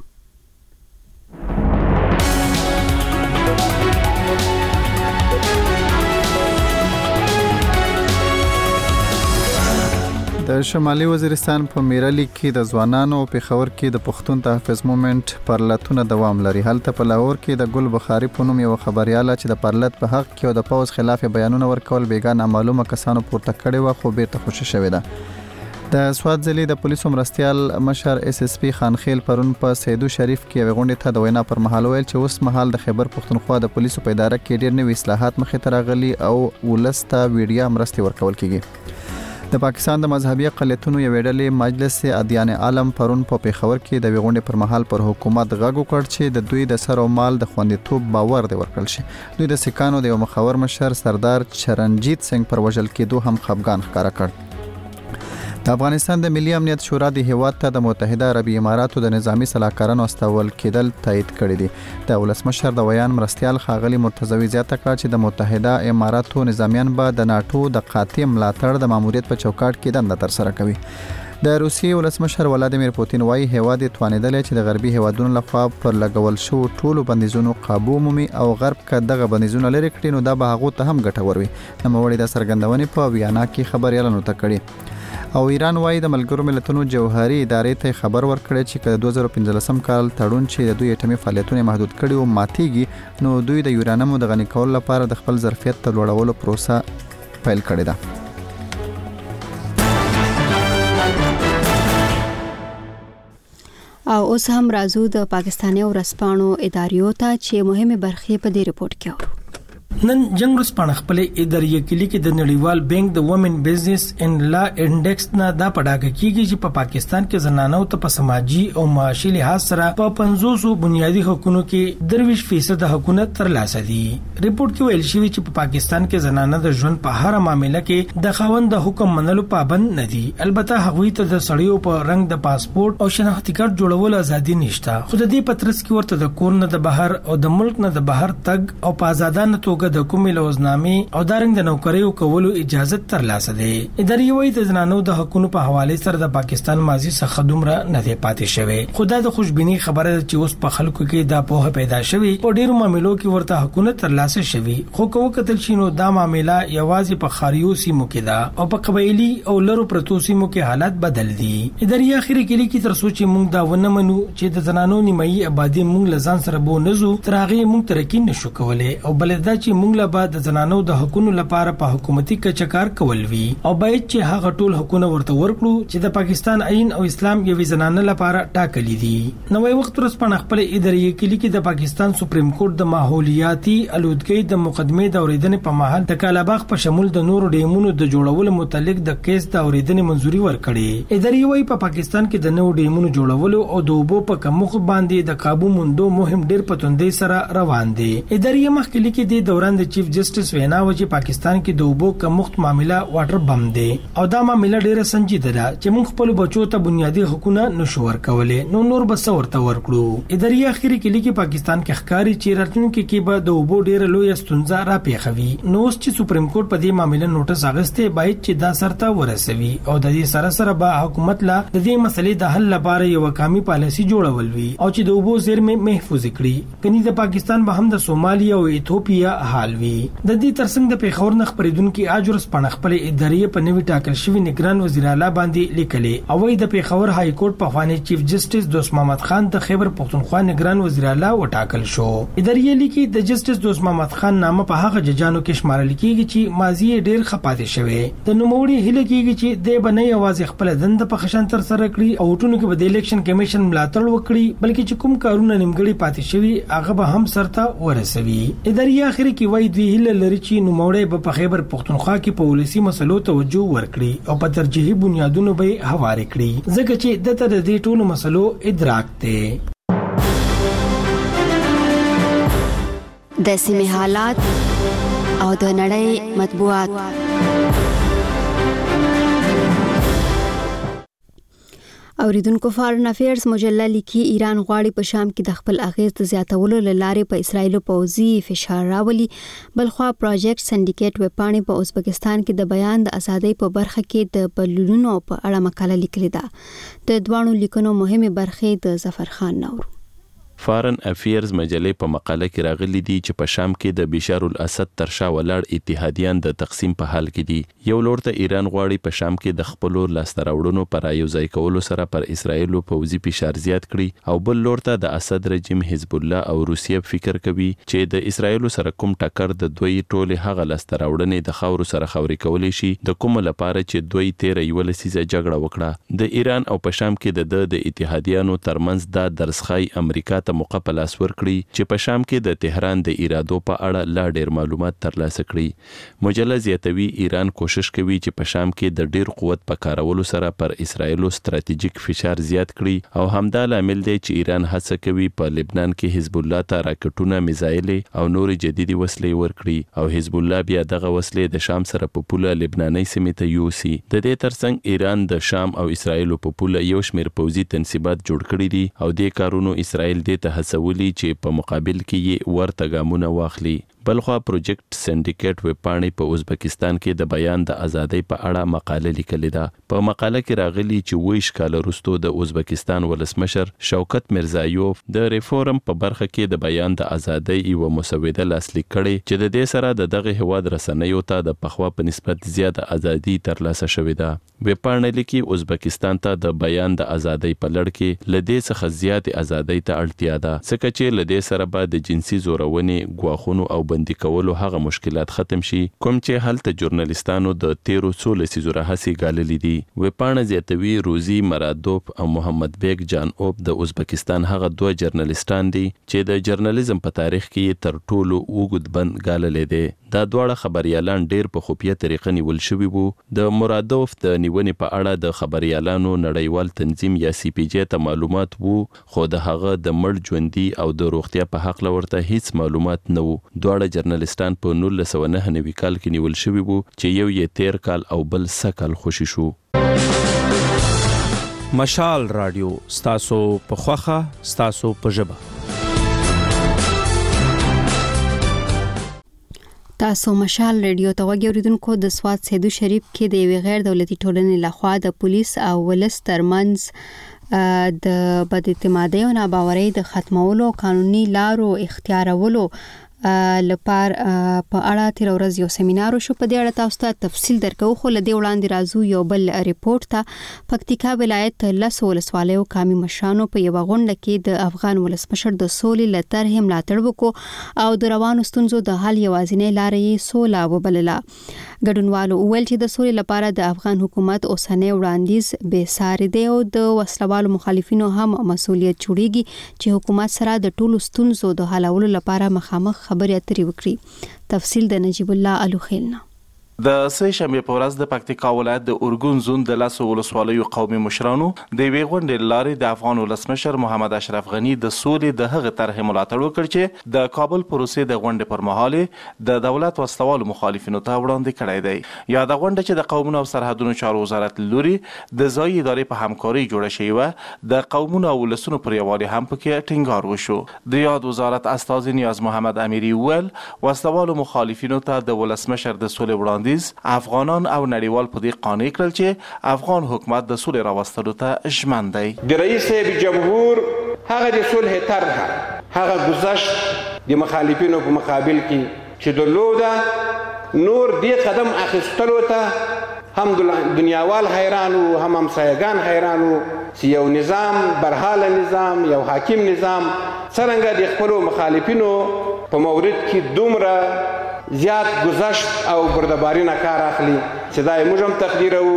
د شمالي وزیرستان په میرالی کې د ځوانانو په خبر کې د پښتون تحفظ موومېنټ پرلتونه دوام لري. هلته په لاهور کې د ګل بخاري په نوم یو خبرياله چې د پرلت په حق کې او د پوز خلاف بیانونه ورکول بیګا نامعلومه کسانو پورته کړي و خو بیرته خوشی شوې ده. د سواد ضلع د پولیسو مرستيال مشر اس اس پی خانخیل پرون په سیدو شریف کې غونډه ته د وینا پر مهال ویل چې اوس مهال د خیبر پښتونخوا د پولیسو په اداره کې ډېر نوې اصلاحات مخې ته راغلي او ولسته ویډیا مرستي ورکول کیږي. د پاکستان د مذهبي اقلیتونو یو ډلې مجلس ادیان عالم پرون په پیښور کې د غونډې پر مهال پر حکومت غږ وکړ چې د دوی د سر او مال د خوندیتوب باور دی ورکړل شي. دوی د سکانو د یو مخاور مشر سردار چرنجیت سنگ پر وژل کېدو هم خفګان ښکارا کړ. د افغانستان د ملي امنیت شورا د هیواد ته د متحده عربي اماراتو د نظامی صلاحکارانو استول کېدل تایید کړی دی. د ولسمشر د ویان مرستيال خاغلی مرتضوی زیاته کړ چې د متحده اماراتو نظامیان به د ناتو د قاطع ملاتړ د ماموریت په چوکاټ کې دنده تر سره کوي. د روسیې ولسمشر ولادیمیر پوتین وايي هیواد توانیدل چې د غربي هیوادونو لخوا پر لګول شو ټولو بندیزونو قابو مومي او غرب کې دغه بندیزونه لري کړي نو دا به هغه ته هم ګټور وي. نوموړي د سرګندونې په ویانا کې خبريالانو ته کړي. او ایران وايي د ملګرو ملتونو جوهري ادارې ته خبر ورکړی چې کله 2015 کال تړون چې د دوی اټومي فعالیتونه محدود کړي او ماتيږي نو دوی د یورانیمو د غني کولو لپاره د خپل ظرفیت ته لوړولو پروسه پیل کړې ده. او اوس هم راځو د پاکستاني ورسپانو اداریو ته چې مهمه برخې په دې رپورت کې اورو. نن جنگ رسپانه خپل ادارې کلی کې د نړیوال بانک د وومن بزنس ان لا انډیکس نه دا پډاګه کیږي چې په پاکستان کې زنانو ته په سماجی او معاشي لحاظ سره په 500 بنیادی حقوقو کې 23% حقوقونه ترلاسه دي. ریپورت کې ویل شوی چې په پاکستان کې زنانه د ژوند په هر معاملې کې د خاوند د حکم منلو پابند نه دي. البته هغوی ته د سړیو په رنگ د پاسپورت او شناختی کارت جوړولو ازادي نشته. خو د دې پترس کې ورته د کور نه د بهر او د ملک نه د بهر تګ او په آزادانه توګه د کومې لوزنامې او دارنګ د نوکریو کولو اجازه ترلاسه ده. ادارې وایي د زنانو د حقوقو په حواله سره د پاکستان ماضي څخه دومره نه دی پاتې شوی. خدای د خوشبینی خبره چې اوس په خلکو کې دا پوهه پیدا شوی په ډیرو معاملو کې ورته حقوقونه ترلاسه شوی. خو کوو کتل شینو دا معاملہ یوازې په خاریو سیمو کې ده او په قبایلی او لرو پرتو سیمو کې حالات بدل دي. ادارې اخیری کې کی تر سوچ مونږ دا ونه منو چې د زنانو نیمایي آبادی مونږ لزان سره بو نزو ترغه مونږ ترکین نشو کولای او بلدا چې مونږ لا بعد د زنانو د حقوقو لپاره په حکومتي کچکار کول وی او باید چې هغه ټول حقوقونه ورته ورکړو چې د پاکستان آئین او اسلام یوې زنانه لپاره ټاکلي دي. نوې وخت ورسپانه خپل ادارې کې لیکي د پاکستان سپریم کورټ د ماحولیاتي الودګۍ د مقدمې د اوریدنې په مهال د کالاباغ په شمول د نورو ډیمونو د جوړولو متعلق د کیس د اوریدنې منځوري ورکړي. ادارې وايي په پاکستان کې د نورو ډیمونو جوړولو او د اوبو په کمښت باندې د قابو موندو مهم ډیر پتوندې سره روان دي. ادارې مخکې لیکي د دوران د چیف جسټس وینا و چې پاکستان کې د اوبو کمښت معاملہ واټر بم دی او دا معاملہ ډیره سنجیده ده چې موږ خپل بچو ته بنیادی حقوقونه نشو ورکولې نو نور بس ورته ورکړو. ادارې اخیری کې لیکي پاکستان کې ښکاری چې راتلونکي کې به د اوبو ډیره لوی ستونزه را پیښوي. نو چې سپریم کورټ په دې معاملې نوټس اغسته باید چې دا سرته ورسوي او د دې سره سره به حکومت لا د دې مسلې د حل لپاره یو قومي پالیسي جوړول وي او چې د اوبو زیرمې محفوظ کړي. کني د پاکستان به هم د سومالیا او ایتھوپیا حال وي. د دې ترڅنګ د پیښور نخ پریدونکو اجرس پنځ خپل ادارې په نوي ټاکل شوی نگران وزیر اعلی باندې لیکلي او د پیښور های کورټ په خواني چیف جسټس دوست محمد خان د خیبر پختونخوا نگران وزیر اعلی وټاکل شو. ادارې لیکي د جسټس دوست محمد خان نامه په هغه ججانو کې شمارل کیږي چې ماضي ډیر خپاته شوی. د نوموړي هله کیږي چې د بنې आवाज خپل دند په خشن تر سره کړی او ټونو کې د الیکشن کمیشن ملاتړ وکړي بلکې چې کوم کارونه نیمګړي پاتې شوی هغه به هم سرته ورسوي. ادارې اخر کې کې وایي دوی هیله لري چې نوموړی به په خیبر پختونخوا کې په ولسي مسلو توجه ورکړي او په ترجیحي بنیادونو به هوارې کړي ځکه چې دته د دې ټولو مسلو ادراک دی. د سیمې حالات او د نړۍ مطبوعات. اوریدونکو فارن افیرز مجله لیکي ایران غواړي په شام کې د خپل اغیز د زیاتولو لپاره په اسرایل پوځي فشار راولي. بلخوا پروجیکټ سندیکیټ وپاڼې په ازبکستان کې د بیان د ازادۍ په برخه کې د بدلونونو په اړه مقاله لیکلې ده. د دوانو لیکنو مهمه برخه د ظفر خان نور. فارن افیرز مجلې په مقاله کې راغلي دي چې په شام کې د بشار الاسد تر شا ولاړ اتحادیان د تقسیم په حال کې دي. یو لور ته ایران غواړي په شام کې د خپل لاسته راوړنو پر یوځای کولو سره پر اسرایل پوځي فشار زیات کړي او بل لور ته د اسد رژیم حزب الله او روسیه فکر کوي چې د اسرایل سره کوم ټکر د دوی ټوله هغه لاسته راوړنې د خاور سره خوري کولای شي د کوم لپاره چې دوی 13 یو لسیزه جګړه وکړه. د ایران او په شام کې د اتحادیانو ترمنځ د درسخای امریکا ته موقع په لاس ورکړي چې په شام کې د تهران د ارادو په اړه لا ډیر معلومات ترلاسه کړي. مجله زیاتوي ایران کوشش کوي چې په شام کې د ډیر قوت په کارولو سره پر اسرایل ستراتیژیک فشار زیات کړي او همدا لامل دی چې ایران هڅه کوي په لبنان کې حزب الله ته راکټونه میزایل او نور جديدي وسلې ورکړي او حزب الله بیا دغه وسلې د شام سره په پوله لبناني سیمې ته یوسي. د دې ترڅنګ ایران د شام او اسرایل په پوله یو شمېر پوځي تنصیبات جوړ کړي دي او د کارونو اسرایل د ته هڅولي چې په مقابل کې یې ورته ګامونه واخلي. بلخوا پروجیکټ سندیکیټ وپاڼې په ازبکستان کې د بیان د ازادۍ په اړه مقاله لیکلې ده. په مقاله کې راغلي چې ویش کال وروسته د ازبکستان ولسمشر شوکت میرزایوف د ریفورم په برخه کې د بیان د ازادۍ یو مسوده لاسلیک کړي چې د دې سره د دغه هواد رسنیو ته د پخوا په نسبت زیاته ازادي ترلاسه شوې ده. وپاڼه لیکي ازبکستان ته د بیان د ازادۍ په لړ کې لدې څخه زیات ازادۍ ته اړتیا ده ځکه چې لدې سره به د جنسي زورونې غواخونو او بندي کولو هغه مشکلات ختم شي کوم چې هلته ژورنالیستانو د 13 لسیزو راهسي ګاللې دي. وپاڼه زیاتوي روزي مرادوف او محمد بیگ جان اوب د ازبکستان هغه دوه ژورنالیستان دي چې د ژورنالیزم په تاریخ کې تر ټولو اوږد بند ګاللې دي. دا دواړه خبريالان ډېر په خفیه طریقه نیول شوي وو. د مرادوف د نیونې په اړه د خبريالانو نړیوال تنظیم یا سی پی جی ته معلومات وو خو د هغه د مړ ژوندۍ او د روغتیا په حق لورته هیڅ معلومات نه وو. دواړه ژورنالیستان په 1999 کال کې نیول شوي وو چې یو یې 13 کال او بل سکل خوشي شو. مشال رادیو ستاسو په خوخه ستاسو په ژبه. تاسو مشال رادیو ته وګورئ. د سواد سیدو شریف کې د یو غیر دولتي ټولنې لخوا د پولیس او ولس ترمنځ د بد اعتمادۍ او ناباورۍ د ختمولو قانوني لارو اختیارولو لپاره په اړه تیر ورځ یو سیمینار شو. په دې اړه تاسو ته تفصیل درکو خو لدې وړاندې راځو یو بل ریپورت ته. پکتیکا ولایت لسو ولسوالیو قومي مشرانو په یو غونډه کې د افغان ولسمشر د سولې لتر هم ملاتړ وکړو او د روانو ستونزو د حل یوازینۍ لارې یې سوله وبلله. ګډونوالو وویل چې د سولې لپاره د افغان حکومت اوسنۍ وړاندیز بې ساري دی او د وسلوالو مخالفینو هم مسؤلیت جوړیږي چې حکومت سره د ټولو ستونزو د حلولو لپاره مخامخ خبرې اترې وکړي. تفصیل د نجیب الله الوخیلنا. د سه شنبه په ورځ د پکتیکا ولایت د اورګون زون د لاسو ولسوالیو قومي مشرانو د وی غونډې لارې د افغان ولسمشر محمد اشرف غنی د سولې د هغه طرح ملاتړ وکړ چې د کابل پروسې د غونډې پر مهال د دولت وسلوالو مخالفینو ته وړاندې کړی دی. یا د غونډه چې د قومونو او سرحدونو چارو وزارت لوري د ځایي ادارې په همکاري جوړه شوې و د قومونو او ولسونو پر یووالي هم پکې ټینګار وشو. د یاد وزارت استاذ نیاز محمد امیری ویل وسلوالو مخالفینو ته د ولسمشر د سولې وړاندیز افغانان او نړیوال په دې قانع کړل چې افغان حکومت د سولې راوستلو ته ژمن دی. د رئیس جمهور هغه د صلح طرح هغه گذشت د مخالفینو په مقابل کې چې درلوده نور دې قدم اخیستلو ته هم دنیاوال حیران او هم همسایگان حیران او چې یو نظام برحاله نظام یو حاکم نظام څنګه د خپل مخالفینو په مورد کې دومره زیات گذشت او بردباری نه کار اخلي چې دا موږ هم تقدیرو.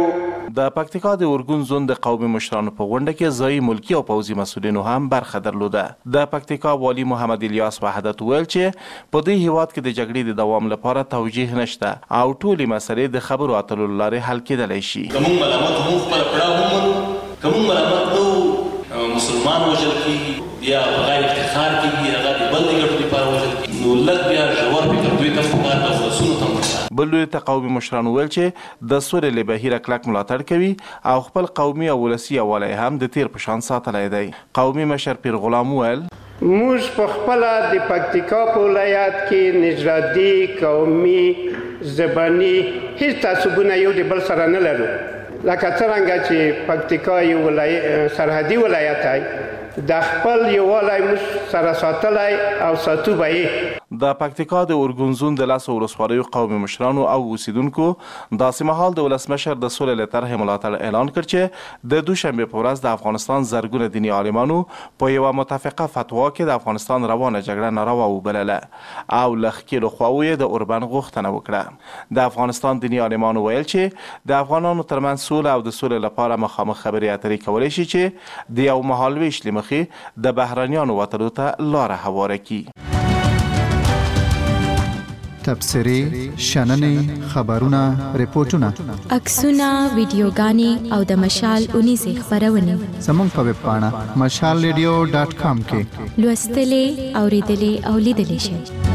د پکتیکا د اورګون زون د قومي مشرانو په غونډه کې ځایي ملکی او پوځي مسؤلینو هم برخه درلوده. د پکتیکا والی محمد الیاس وحدت ویل چې په دې هیواد کې د جګړې د دوام لپاره توجیه نشته او ټولې مسلې د خبرو اترو لارې حل کېدلی شي. کوم ملامت مو خپل پړاو ومنو، کوم ملامت نو مسلمان وژل کېږي یا بغیر افتخار کېږي، هغه د بل د ګټو لپاره وژل کېږي، نو لږ بیا ژور فکر دوی ته پکار ده، ولسونو ته پکار. بل لوري ته قومي مشرانو ویل چې د سولې له بهیره کلک ملاتړ کوي او خپل قومي او ولسي یووالی هم د تیر په شان ساتلی دی. قومي مشر پیر غلام ویل موږ په خپله د پکتیکا په ولایت کې نژادي، قومي، زباني هیڅ تعصبونه یو د بل سره نه لرو. لکه څرنګه چې پکتیکا یو سرحدي ولایت دی، د خپل یووالی موږ سره ساتلی او ساتو به یې. د پکتیکا د اورګون زون د 10 ولسوالیو قومي مشرانو او اوسیدونکو داسې مهال د ولسمشر د سولې له طرحې ملاتړ اعلان کړ چې د دوشنبې په ورځ د افغانستان زرګونه دیني عالمانو په یوه متفقه فتوا کې د افغانستان روانه جګړه ناروا وبلله او له ښکېلو خواوو یې د اوربند غوښتنه وکړه. د افغانستان دیني عالمانو ویل چې د افغانانو ترمنځ سوله او د سولې لپاره مخامخ خبرې اترې کولی شي چې د یو مهالویش له مخې د بهرنیانو وتلو ته لاره هواره کړي. تبصرې، شننې، خبرونه، ریپورتونه، عکسونه، ویډیوګانې او د مشال 19 خبرونه زموږ په ویب پاڼه mashalradio.com کې لوستلې، اوریدلې او لیدلې شئ.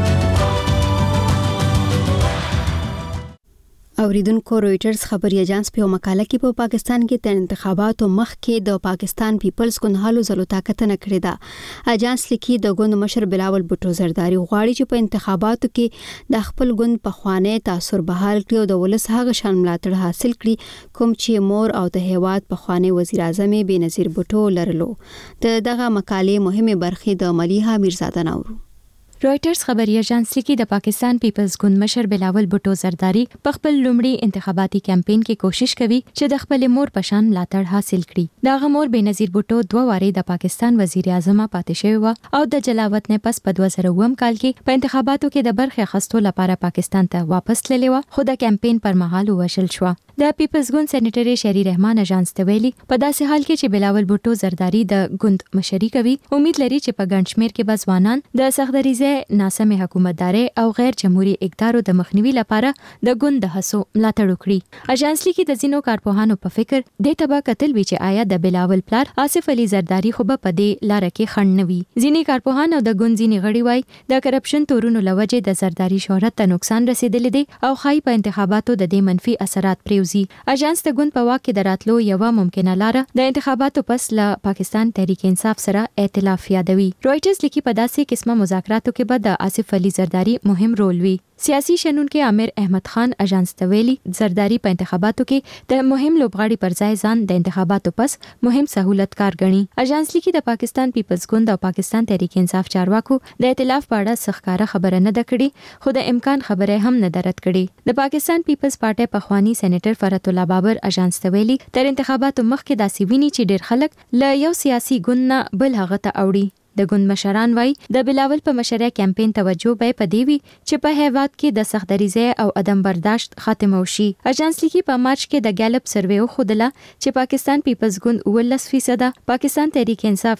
اوریدونکو رويټرز خبري اژانس په مقاله کې په پاکستان کې تر انتخاباتو مخکې د پاکستان پیپلز ګوند حالو زلو طاقتنه کړې ده. اژانس لیکي د ګوند مشر بلاول بوټو زرداری غواړي چې په انتخاباتو کې د خپل ګوند په خوانه تاثیر بحال کړي او د ولس هغه شان ملاتړ حاصل کړي کوم چې مور او د هیواد په خوانه وزیر اعظم بېنظیر بوټو لرلو. دغه مقالې مهمه برخې د ملیحه میرزاده نورو. رويټرز خبري اژانس لیکي د پاکستان پیپلز ګوند مشر بلاول بوټو زرداری په خپل لومړي انتخاباتي کمپاین کې کوشش کوي چې د خپل مور په شان ملاتړ حاصل کړي. دغه مور بېنظیر بوټو 2 واره د پاکستان وزیر اعظم پاتې شوی و او د جلاوطن نه پس په 2009 کال کې په انتخاباتو کې د برخه اخیستو لپاره پاکستان ته واپس تللی و، خو د کمپاین پر مهال وشل شو. د پیپلز ګوند سېنیټر شری رحمان اژانس ته ویلي په داسې حال کې چې بلاول بوټو زرداری د ګوند مشري کوي، امید لري چې په ګڼ شمېر کې به ځوانان د سختدریزه ناسمه حکومتداري او غیر جمهوریت اقدارو د مخنیوي لپاره د ګوند د هڅو ملاتړ وکړي. اژانس لیکي د ځینو کارپوهانو په فکر د تبا قتل وی چې آیا د بلاول پلار آصف علي زرداری خو به په دې لار کې خنډ نه وي. ځینې کارپوهان او د ګوند ځینې غړي وایي د کرپشن تورونو لوجه د زرداری شهرت ته نقصان رسیدلی دی او خای په انتخاباتو د دې منفي اثرات پریوزي. اژانس د ګوند په واک کې دراتلو یو ممکنه لار د انتخاباتو پس له پاکستان تحریک انصاف سره ائتلاف یادوي. رويټرز لیکي په داسې قسمه مذاکراتو کې به د آصف علي زرداری مهم رول وي. سیاسي شنونکو عامر احمد خان اژانس ته ویلي زرداری په انتخاباتو کې د مهم لوبغاړي پر ځای ځان د انتخاباتو پس مهم سہولتکار غني. اژانس لیکي د پاکستان پیپلز ګوند او پاکستان تحریک انصاف چارواکو د ائتلاف په اړه سخکاره خبره نه ده کړې، خو د امکان خبره هم نه درت کړې. د پاکستان پیپلز پارټي پخوانی سېنیټر فرات الله بابر اژانس ته ویلي تر انتخاباتو مخکې داسې ویني چې ډېر خلک له یو سیاسي ګوند نه بل هغه ته اوړي. د ګوند مشران وای د بلاول په مشره کمپاین توجه به پدیوي چې په هیواد کې د سختدریزه او عدم برداشت خاتمه وشي. اژانس لیکي په مارچ کې د ګالپ سروې خودله چې پاکستان پیپلز ګوند 19%، پاکستان تحریک انصاف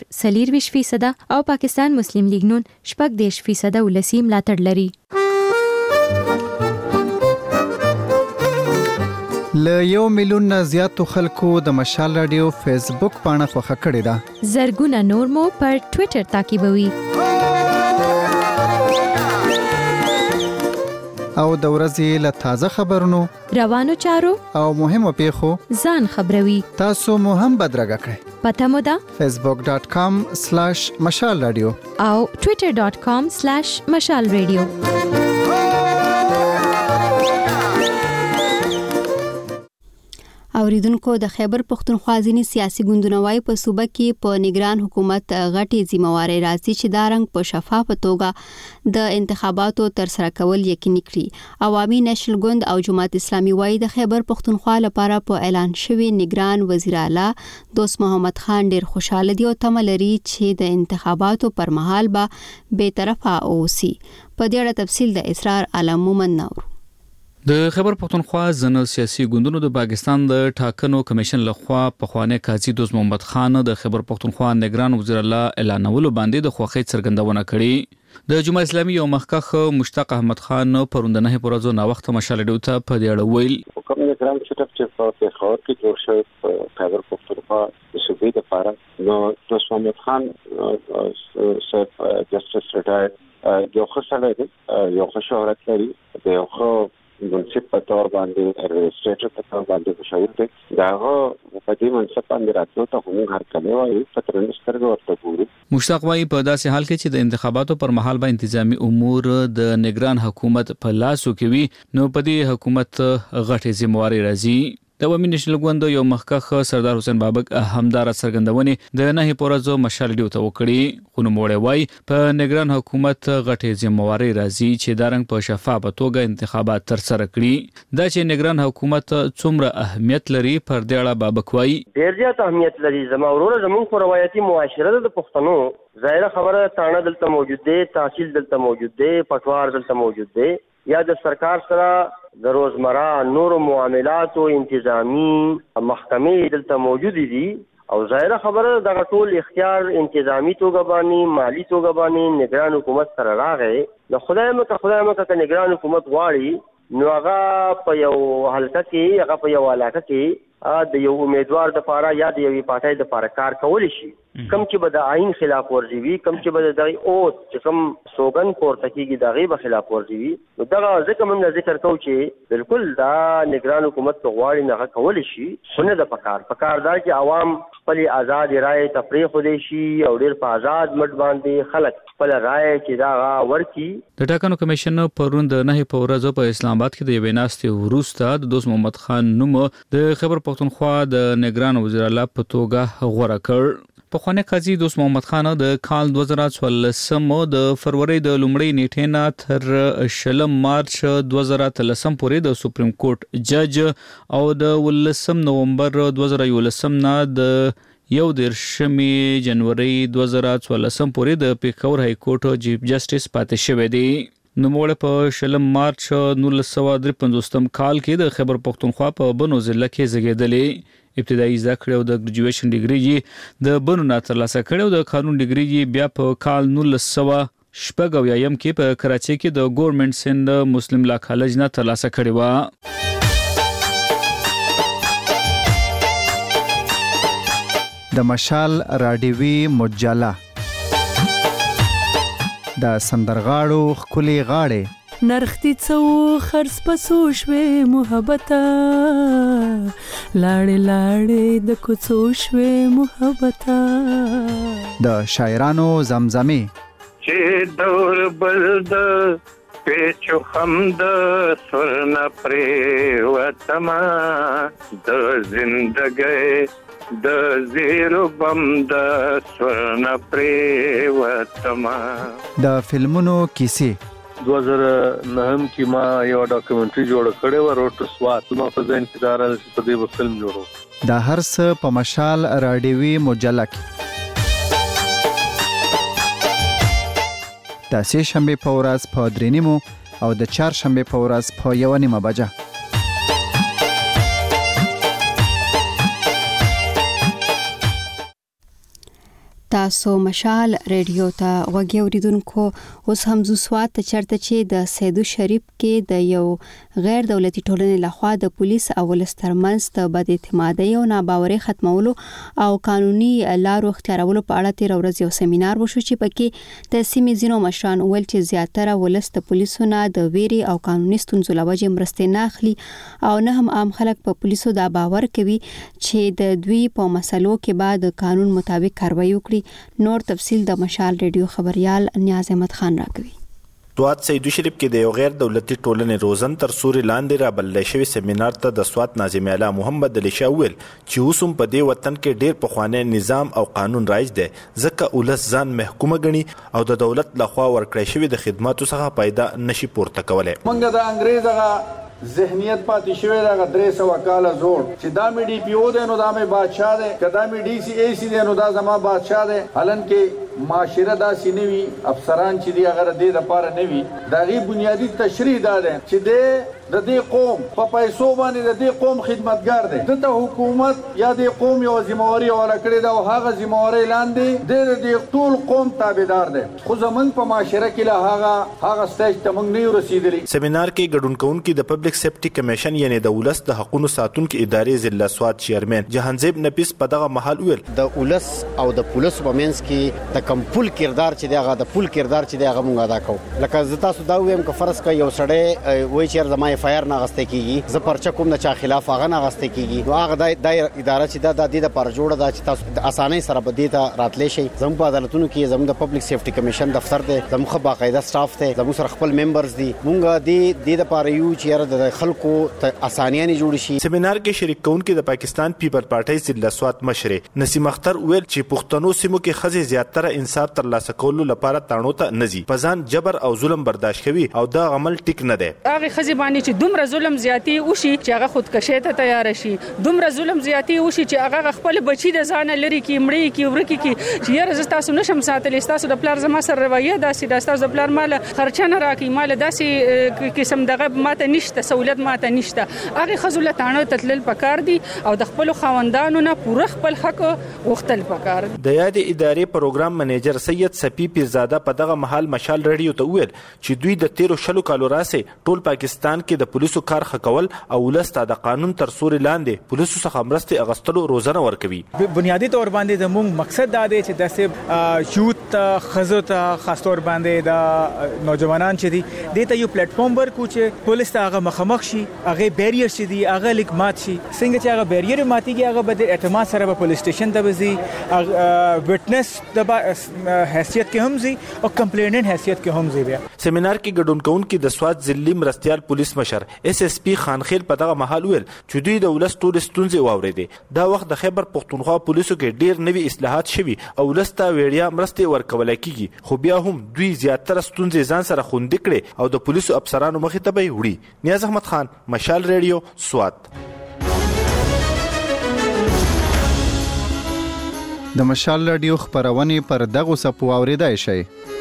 23% او پاکستان مسلم لیگ نون 14% ولسی ملاتړ لري. له 1 میلیون نه زیاتو خلکو د مشال رادیو فیسبوک پاڼه خوښه کړې ده. زرګونه نور مو پر ټوئیټر تعقیبوي او د ورځې له تازه خبرونو، روانو چارو او مهمو پیښو ځان خبروي. تاسو مو هم بدرګه کړئ. پته مو ده facebook.com/mashalradio او twitter.com/mashalradio. اوریدونکو د خیبر پختونخوا ځینې سیاسي ګوندونه وايي په صوبه کې په نگران حکومت غټي ذمہواري راځي چې دا رنګ په شفافه توګه د انتخاباتو تر سره کول یقیني کړي. عوامي نېشنل ګوند او جماعت اسلامي وايي د خیبر پختونخوا لپاره په اعلان شوی نگران وزیر اعلی دوست محمد خان ډیر خوشاله دي او تمه لري چې د انتخاباتو پر مهال به بی‌طرفه اوسي. په دې اړه تفصیل د اسرار عالم مومن نور. د خیبر پختونخوا ځینو سیاسي ګوندونو د پاکستان د ټاکنو کمیشن لخوا پخوانی قاضي دوست محمد خان د خیبر پختونخوا نگران وزیر الله اعلانولو باندې د خوښۍ څرګندونه کړې. د جمهوریت اسلامي یو مخکخ مشتاق احمد خان پروندنه پرځو نا وخت مشال ډیوته په دې اړه ویل کوم نگران چې په خاور کې جوړ شوی په خیبر پختونخوا د صوبې لپاره نو دوست محمد خان صاحب جسټس ریټایر یو ښه سړی دی، یو ښه شهرت لري، د یو ښه منصب په تور باندې ایڈمنسټریټر په تور باندې مشهور دی. دا هغه په دې منصب باندې راتلو ته هم هر کله وایي پترنس سترګو ورته ګوري. مشتاق وايي په داسې حال کې چې د انتخاباتو پر مهال به انتظامی امور د نگران حکومت په لاسو کې وي نو په دې حکومت غټه ذمہواری راځي. د ومن نېشنل ګوند یو مخکخ سردار حسین بابک همدار څرګندونه د نه پورزو مشال ډیوته وکړي. خو نو موړی وای په نگران حکومت غټه ذمہواری راځي چې دارنګ په شفافه توګه انتخابات تر سره کړي. دا چې نگران حکومت څومره اهمیت لري پر دې اړه بابک وای ډیر زیات اهمیت لري. زما وروره زموږ خو روایتي معاشره د پښتنو ظاهره خبره تانه دلته موجود دی، تحصیل دلته موجود دی، پټوار دلته موجود دی، یا د سرکار سره د روزمره نور معاملات او انتظامی محکمې دلته موجود دي او ظاهره خبره د ټول اختیار انتظامی توګه باندې مالی توګه باندې نگران حکومت سره راغی. د خدای مکه نگران حکومت غواړي نو هغه په یو حلقه کې هغه په یو علاقه کې د یو امیدوار د پاره یا د یوې پارټۍ د پاره کار کولی شي. کم چې به د آئین خلاف ورزي وي، کم چې به د دغه اوت چې کم سوګن پورته کېږي د هغې به خلاف ورزي وي، نو دغه ځکه موږ ذکر کوو چې بالکل دا نگران حکومت ته غواړي نه هغه کولی شي، خو نه د پکار دا چې عوام خپلې ازادې رایې ته پرېښودی شي او ډېر په ازاد مټ باندې خلک خپله رایه چې دا هغه ورکړي. د ټاکنو کمیشن پرون د 9 په ورځ په اسلام آباد کې د یوې ناستې وروسته د دوست محمد خان نوم د خیبر پختونخوا د نگران وزیر الله په توګه غوره کړ. پخوانی قاضي دوست محمد خان د کال 2014 د فروری د لومړۍ نیټې نه تر 20 مارچ 2013 پورې د سپریم کورټ جج او د 19 نومبر 2011 نه د 11 جنوري 2014 پورې د پیښور های کورټ چیف جسټس پاتې شوی دی. نوموړی په 20 مارچ 1953 کال کې د خیبر پختونخوا په بنو ضلع کې زیږېدلی. ابتدایي زده کړې او د ګریجویشن ډیګري یې د بنو نه ترلاسه کړې او د قانون ډیګري یې بیا په کال 1986 کې په کراچۍ کې د ګورنمنت سند مسلم لا کالج نه ترلاسه کړې و. د مشال راډیوي مجله د سندرغاړو خولي غاړې نرختی څو خرڅ پسو شوي محبته لاړې د کوڅو شوي محبته د شاعرانو زمزمه چې دور بلد پیچو خمد سرنا پرې وتما د زندګۍ د زیرو بم د سرنا پرې وتما. د فلمونو کیسې 2009 کې ما یو ډاکومنټري جوړ کړی و روټ ټو سوات. ما په ځین کې دار په دې فلم جوړو. د هر څه په مشال راډیوي مجله کې د سه شنبه په ورځ په 3:30 او د چهار شنبه په ورځ په 1:30 بجه. تاسو مشال ریډیو ته غوږی اوریدونکو. اوس هم زو سوات ته چرته چې د سیدو شریف کې د یو غیر دولتي ټولنې لخوا د پولیس او ولس ترمنځ د بد اعتمادۍ او ناباورۍ ختمولو او قانوني لارو اختیارولو په اړه تیر ورځ یو سیمینار وشو چې پکې د سیمې ځینو مشران ویل چې زیاتره ولس د پولیسو نه د ویري او قانوني ستونزو له وجې مرستې نه اخلي او نه هم عام خلک په پولیسو دا باور کوي چې د دوی په مسلو کې به د قانون مطابق کاروایی وکړي. نور تفصیل د مشال ریډیو خبريال نیاز احمد خان راکوي. سوات سیدو شریف کې د یو غیر دولتي ټولنې روزن تر سوري لاندې را بلل شوی سیمینار ته د سوات ناظم اعلی محمد علي شاه ویل چې اوسم په دې وطن کې ډیر پخوانی نظام او قانون رایج دی ځکه ولس ځان محکومه ګڼي او د دولت لخوا ورکړی شوی د خدماتو څخه پیدا نشي پورته کولای. منګه د انګریزغه ذهنیت پاتې شوی دا 300 کاله زوړ چې دا مې ډي پی او دی نو دا مې بادشاه دی، که دا مې ډي سی ای سی دی نو دا زما بادشاه دی. حالانکه معاشره داسې نه وي، افسران چې دي هغه د دې لپاره نه وي. د هغې بنیادي تشریح دا دی چې د دې قوم په پیسو باندې د دې قوم خدمتګار دی. دته حکومت یا د قوم یو ذمہواری ورکړې ده او هغه ذمہواری لاندې د دې ټول قوم تابعدار دی. خو زمونږ په معاشره کې له هغه سټیج ته موږ نه رسیدلی. سیمینار کې ګډون کوونکي د پبلک سیفټي کمیشن یعنی د ولس د حقوقو ساتونکو ادارې ضلع سواد چیرمن جهانزیب نفیس په دغه محل ویل د ولس او د پولیس په منځ کې د کمپول کردار چې دغه د پول کردار چې دغه موږ ادا کوو. لکه زه تاسو دا وایم که فرض کړئ یو سړی وایي چې زما فایر نه غسته کیږي، زه پرچه کوم د چا خلاف هغه نه غسته کیږي، نو هغه د اداره چې د دې لپاره جوړه ده چې تاسو د اسانۍ سره به دې ته راتلی شي. زموږ په عدالتونو کې زموږ د پبلک سیفټي کمیشن دفتر دی، زموږ باقاعده سټاف دی، زموږ سره خپل ممبرز دي. موږ دې لپاره یو چې د خلکو ته اسانیاں جوړ شي. سیمینار کې شریک کونکي د پاکستان پیپل پارټي ضلع سواد مشر نسیم اختر ویل چې پښتنو سیمو کې خزي زیاتره انصاف ترلاسه کولو لپاره تاڼو ته نزي، پزان جبر او ظلم برداشت کوي او دا عمل ټیک نه دی. هغه خزي باندې چې دومره ظلم زیاتی وشي چې هغه خودکشي ته تیار شي، دومره ظلم زیاتی وشي چې هغه خپل بچی د ځان لري کې مړی کې ورکی کې چې یاره زه تاسو نشم ساتلی، تاسو د پلار زما سره رویه داسې د تاسو د پلار مال خرچه نه راکې، مال داسې قسم دغه ماته نشته، سہولت ماته نشته. هغه خزله تاڼو تتلل پکار دي او د خپل خاوندانو نه پوره خپل حق وختل پکار دي. د یاد ادارې پروګرام منیجر سید سپی پیرزاده په دغه محل مشال رادیو ته ویل چې دوی د 13 کالو راسه ټول پاکستان کې د پولیسو کار خکول او ولسته د قانون تر سوري لاندې پولیسو څخه مرسته اغستلو روزنه ورکوي. بنیادی طور باندې زموږ مقصد دا دی چې داسې یوت خزو ته خاص طور باندې د نوجوانان چې دي دته یو پلیټ فارم ورکو چې پولیس ته هغه مخامخ شي، هغه بیریر شي دي، هغه لیک مات شي. څنګه چې هغه بیریر ماتيږي هغه به د اعتماد سره په پولیس سټیشن ته وځي، وټنس د حیثیت کې هم زی او کمپلیننټ حیثیت کې هم زی. بیا سیمینار کې ګډون کوونکي د سواد ضلعي مرستيال پولیس مشر اس اس پی خانخیل په دغه محل ویل چې دوی د ولس ټول ستونزې واورېدې. دا وخت د خیبر پښتونخوا پولیسو کې ډیر نوي اصلاحات شوي او ولسته ویړیا مرستې ورکول کیږي، خو بیا هم دوی زیاتره ستونزې ځان سره خوندې کړي او د پولیسو افسرانو مخې ته به وړي. نیاز احمد خان، مشال ریډیو، سواد. د مشال رادیو خبرونه پر دغه سپو اوریدای شي.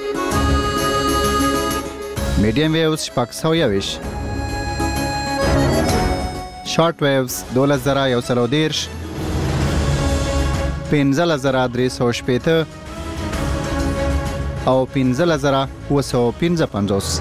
میډیم ویوز شپږ سو یوش، شارټ ویوز 2113، 15350 او 15755.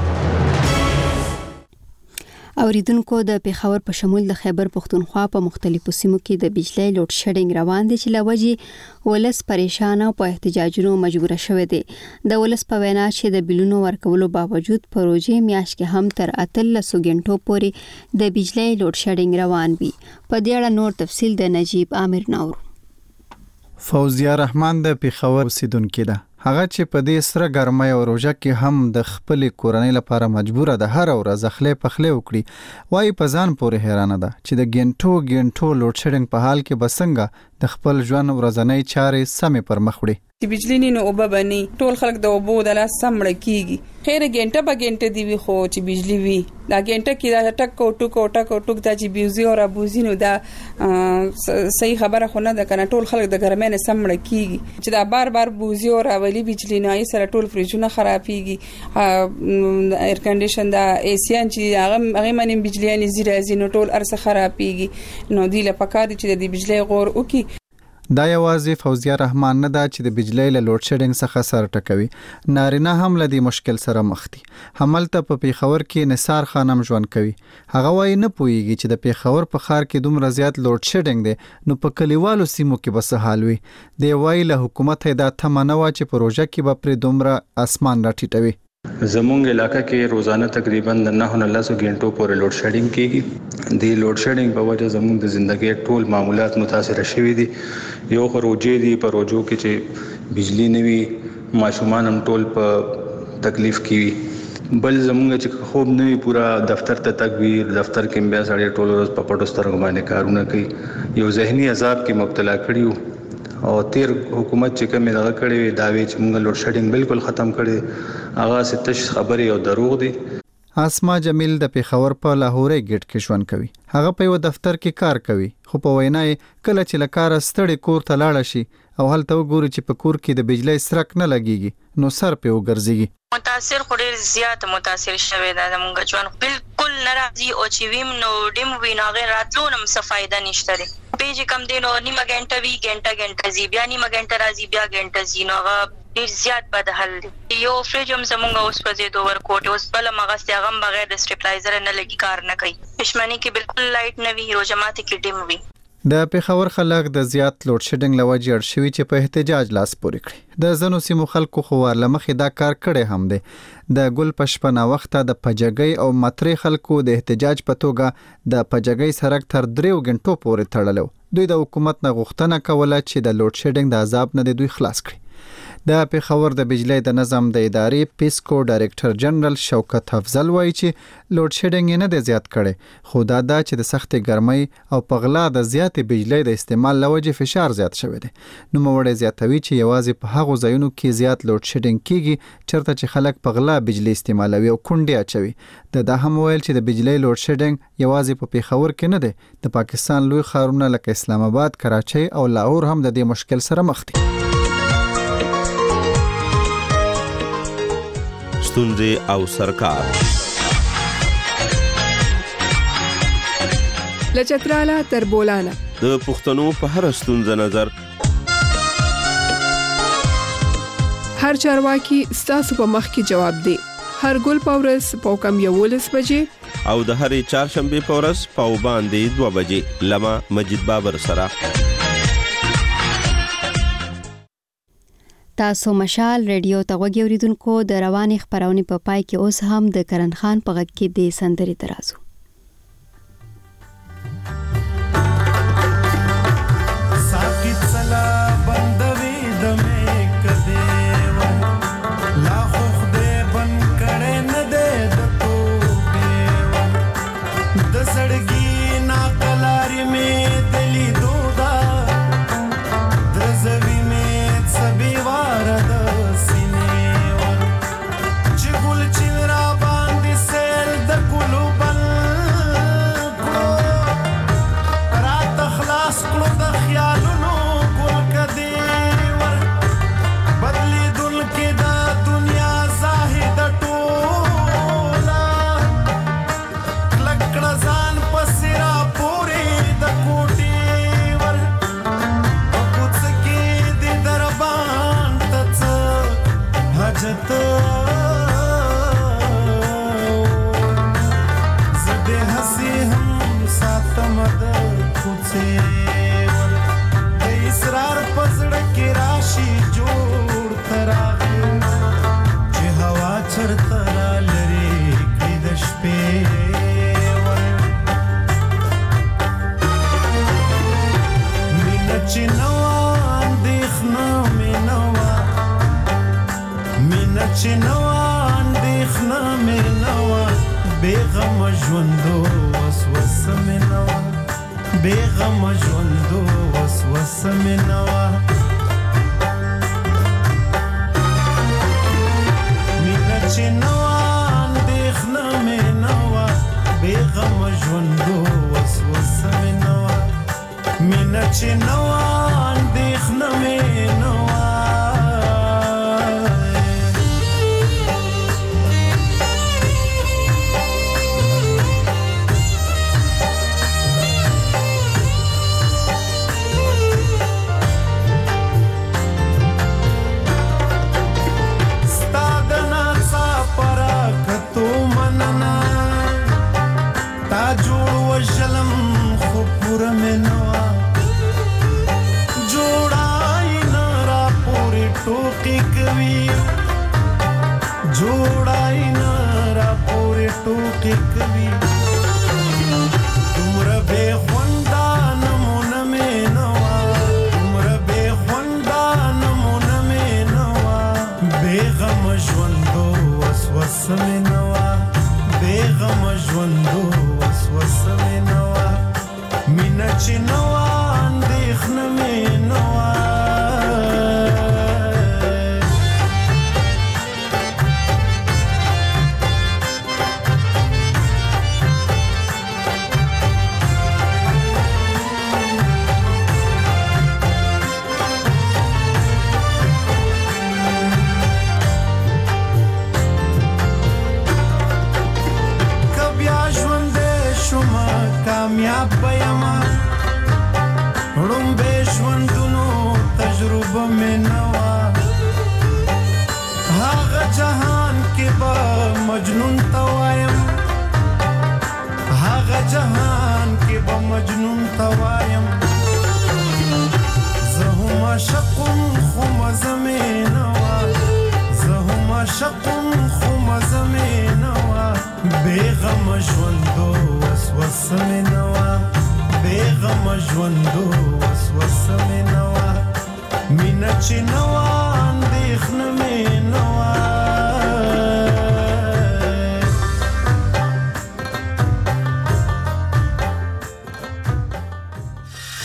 اوریدونکو د پیښور په شمول د خیبر پښتونخوا په مختلفو سیمو کې د بجلی لوډ شیډینګ روان دي چې لوجې ولس پریشان او په احتجاجونو مجبور شوی دی. د ولس په وینا چې د بلونو ورکولو باوجود پروژې میاشت کې هم تر 13 غنټو پورې د بجلی لوډ شیډینګ روان وي. په دې اړه نور تفصیل د نجیب عامر نور. فوزیه رحمان د پیښور اوسیدونکې ده. هغه چې په دې سره ګرمۍ او روژه کې هم د خپل کورنۍ لپاره مجبوره ده هر ورځ خلې پخلې وکړي. وايي په ځان پورې حیرانه ده چې د ګنټو لوډ شیډینګ په حال کې بسنګ د خپل ژوند ورځنۍ چارې سمې پر مخ وړي. چې بجلی نه اوبه بني ټول خلک د اوبو د لاس سمړ کیږي. خیر ګنټه به ګنټه دی وي خو چې بجلی وي دا ګنټه کې دا ټک او ټک دا چې بیوزي او ابوزي نو دا صحیح خبره خو نه ده کنه. ټول خلک د ګرمۍ نه سمړ کیږي چې دا بار بوزي او راولي بجلی نه یې سره ټول فریجونه خرابيږي، ایر کنډیشن دا ایسیان چې هغه منیم بجلی نه زیره زینو ټول ارسه خرابيږي. نو دی له پکار چې د بجلی غور وکي. دا یوازې فوزیه رحمان نه ده چې د بجلی له لوډ شیډینګ څخه سر ټکوي، نارینه هم له دې مشکل سره مخ دي. هملته په پیښور کې نثار خانم ژوند کوي. هغه وايي نه پوهیږي چې د پیښور په ښار کې دومره زیات لوډ شیډینګ دی نو په کلیوالو سیمو کې به څه حال وي. دی وايي له حکومت دا تمه نه وه چې پروژه کې به پرې دومره اسمان راټیټوي. زمونږ علاقہ کې روزانه تقریبا 9-10 غنټو پورې لوډ شیډینګ کیږي. د لوډ شیډینګ په وجه زمونږ د ژوندۍ ټول معاملات متاثر شوي دي. یو خروجې دي په روزو کې چې بجلی نه وي، ماشومان هم ټول په تکلیف کې وي. بل زمونږ چې خوب نه وي پورا دفتر ته تک وي، دفتر کې بیا سړی ټول ورځ په پټو سترګو باندې کارونه کوي. یو ذهني عذاب کې مبتلا کړي او تیر حکومت چې کومه دغه کړي دا وی چې موږ لوډ شیډینګ بالکل ختم کړي. هغه ستش خبري او دروغ دي. اسما جمیل د پیښور په لاهوري گیټ کې ژوند کوي. هغه په یو دفتر کې کار کوي، خو په وینای کله چې لکار ستړي کور ته لاړ شي او هلته وګوري چې په کور کې د بجلی سرک نه لګيږي نو سر په وګرځيږي. متاثر خو ډیر زیات متاثر شوی دا زمونږ ژوند بالکل ناراضي او چې ویم نو ډیم وینا غیر راتلونم څه فائدہ نشته دی. پیج کم دینو نیمه غنټه وی غنټه زی بیا نیمه غنټه راځي بیا غنټه زی نو ډیر زیات بد حل دی. یو فریج هم زمونږ اوس په دې دوه ورکوټ اوس بل مغه هغه بغیر د سټیپلایزر نه لګي کار نه کوي. پښمنی کې بالکل لایټ نه وی روزمات کې ډیم وی. د پیښور خلک د زیات لوډ شیډینګ لوجه اړ شوی چې په احتجاج لاس پورې کړی. د زنو سیمو خلکو خو ورلمخې دا کار کړی هم دی. د ګل پشپنا وخته د پجګۍ او مترې خلکو د احتجاج په توګه د پجګۍ سرک تر 3 غنټو پورې تړلو. دوی د حکومت نه غوښتنه کوله چې د لوډ شیډینګ د عذاب نه دوی خلاص کړي. د پیښور د بجلی د نظم د ادارې پیسکو ډایریکټر جنرال شوکت افضل وایي چې لوډ شیډینګ نه دی زیات کړي، خو دا چې د سختې ګرمۍ او پغلا د زیاتې بجلی د استعمال لوجه فشار زیات شوی دی. نو موړې زیاتوي چې یوازې په هغو ځایونو کې زیات لوډ شیډینګ کیږي چرته چې خلک پغلا بجلی استعمالوي او کونډې اچوي. دا هم ویل چې د بجلی لوډ شیډینګ یوازې په پیښور کې نه دی، د پاکستان لوی ښارونه لکه اسلام آباد، کراچۍ او لاهور هم د دې مشکل سره مخ دي. ستونزې او سرکار لچتراله تر بولانه د پښتنو په هر ستونزه نظر هر چارواکي ستاسو په مخ کې جواب دی. هر ګل پاورس په کم 11 بجې او د هرې چهارشنبه پورس په باندې 2 بجې لما مجید بابر سره. تاسو مشال ریډیو ته غوږی اوریدونکو د روانې خبرونه په پای کې اوس هم د کرن خان په غږ کې د سندري ترازو. ساکت سلا بندوي د مې کدی لا خو خدای بن کړه نه دې د تو د سړګي نا کلاري مې دلی دودا درزوي سبي وارد سینې ور چې ګل چې را باندې سیل د ګلو بل کړو رات خلاص کړو د خیالونو ګل کدي ور بدلی دل کې دا دنیا زاهد ټولا لکړه ځان پسرا پورې د کوټي زده حسی هم ساتم د کوڅه ور د اسرار پزړه کې راشي جوړ تراغ چې هوا چرته لري کې د شپې ور مینه چې نو اندېښنه مې نو چې نو اندېښنه مې نو بېغم ژوندو وسوسه مې نو بېغم ژوندو وسوسه مې نو مینه چې نو اندېښنه مې نو بېغم ژوندو وسوسه مې نو مینه چې نو اندېښنه مې نو جوړای نه را پورې ټوکې کوي دومره بې خونده نمونه مې نه وه دومره بې خونده نمونه مې نه وه بې غمه ژوندو وسوسه مې نه وه بې غمه ژوندو وسوسه مې نه وه مینه چې نه وه اندېښنه مې نه وه به مې نوا هغه جهان کې به مجنون ته وایم هغه جهان کې به مجنون ته وایم زه هم عاشقم خو مزه مې نه وه زه هم عاشقم خو مزه مې نه وه بېغمه ژوندو وسوسه مې نه وه بېغمه ژوندو وسوسه مې نه وه مینه چې نه وه اندېښنه مې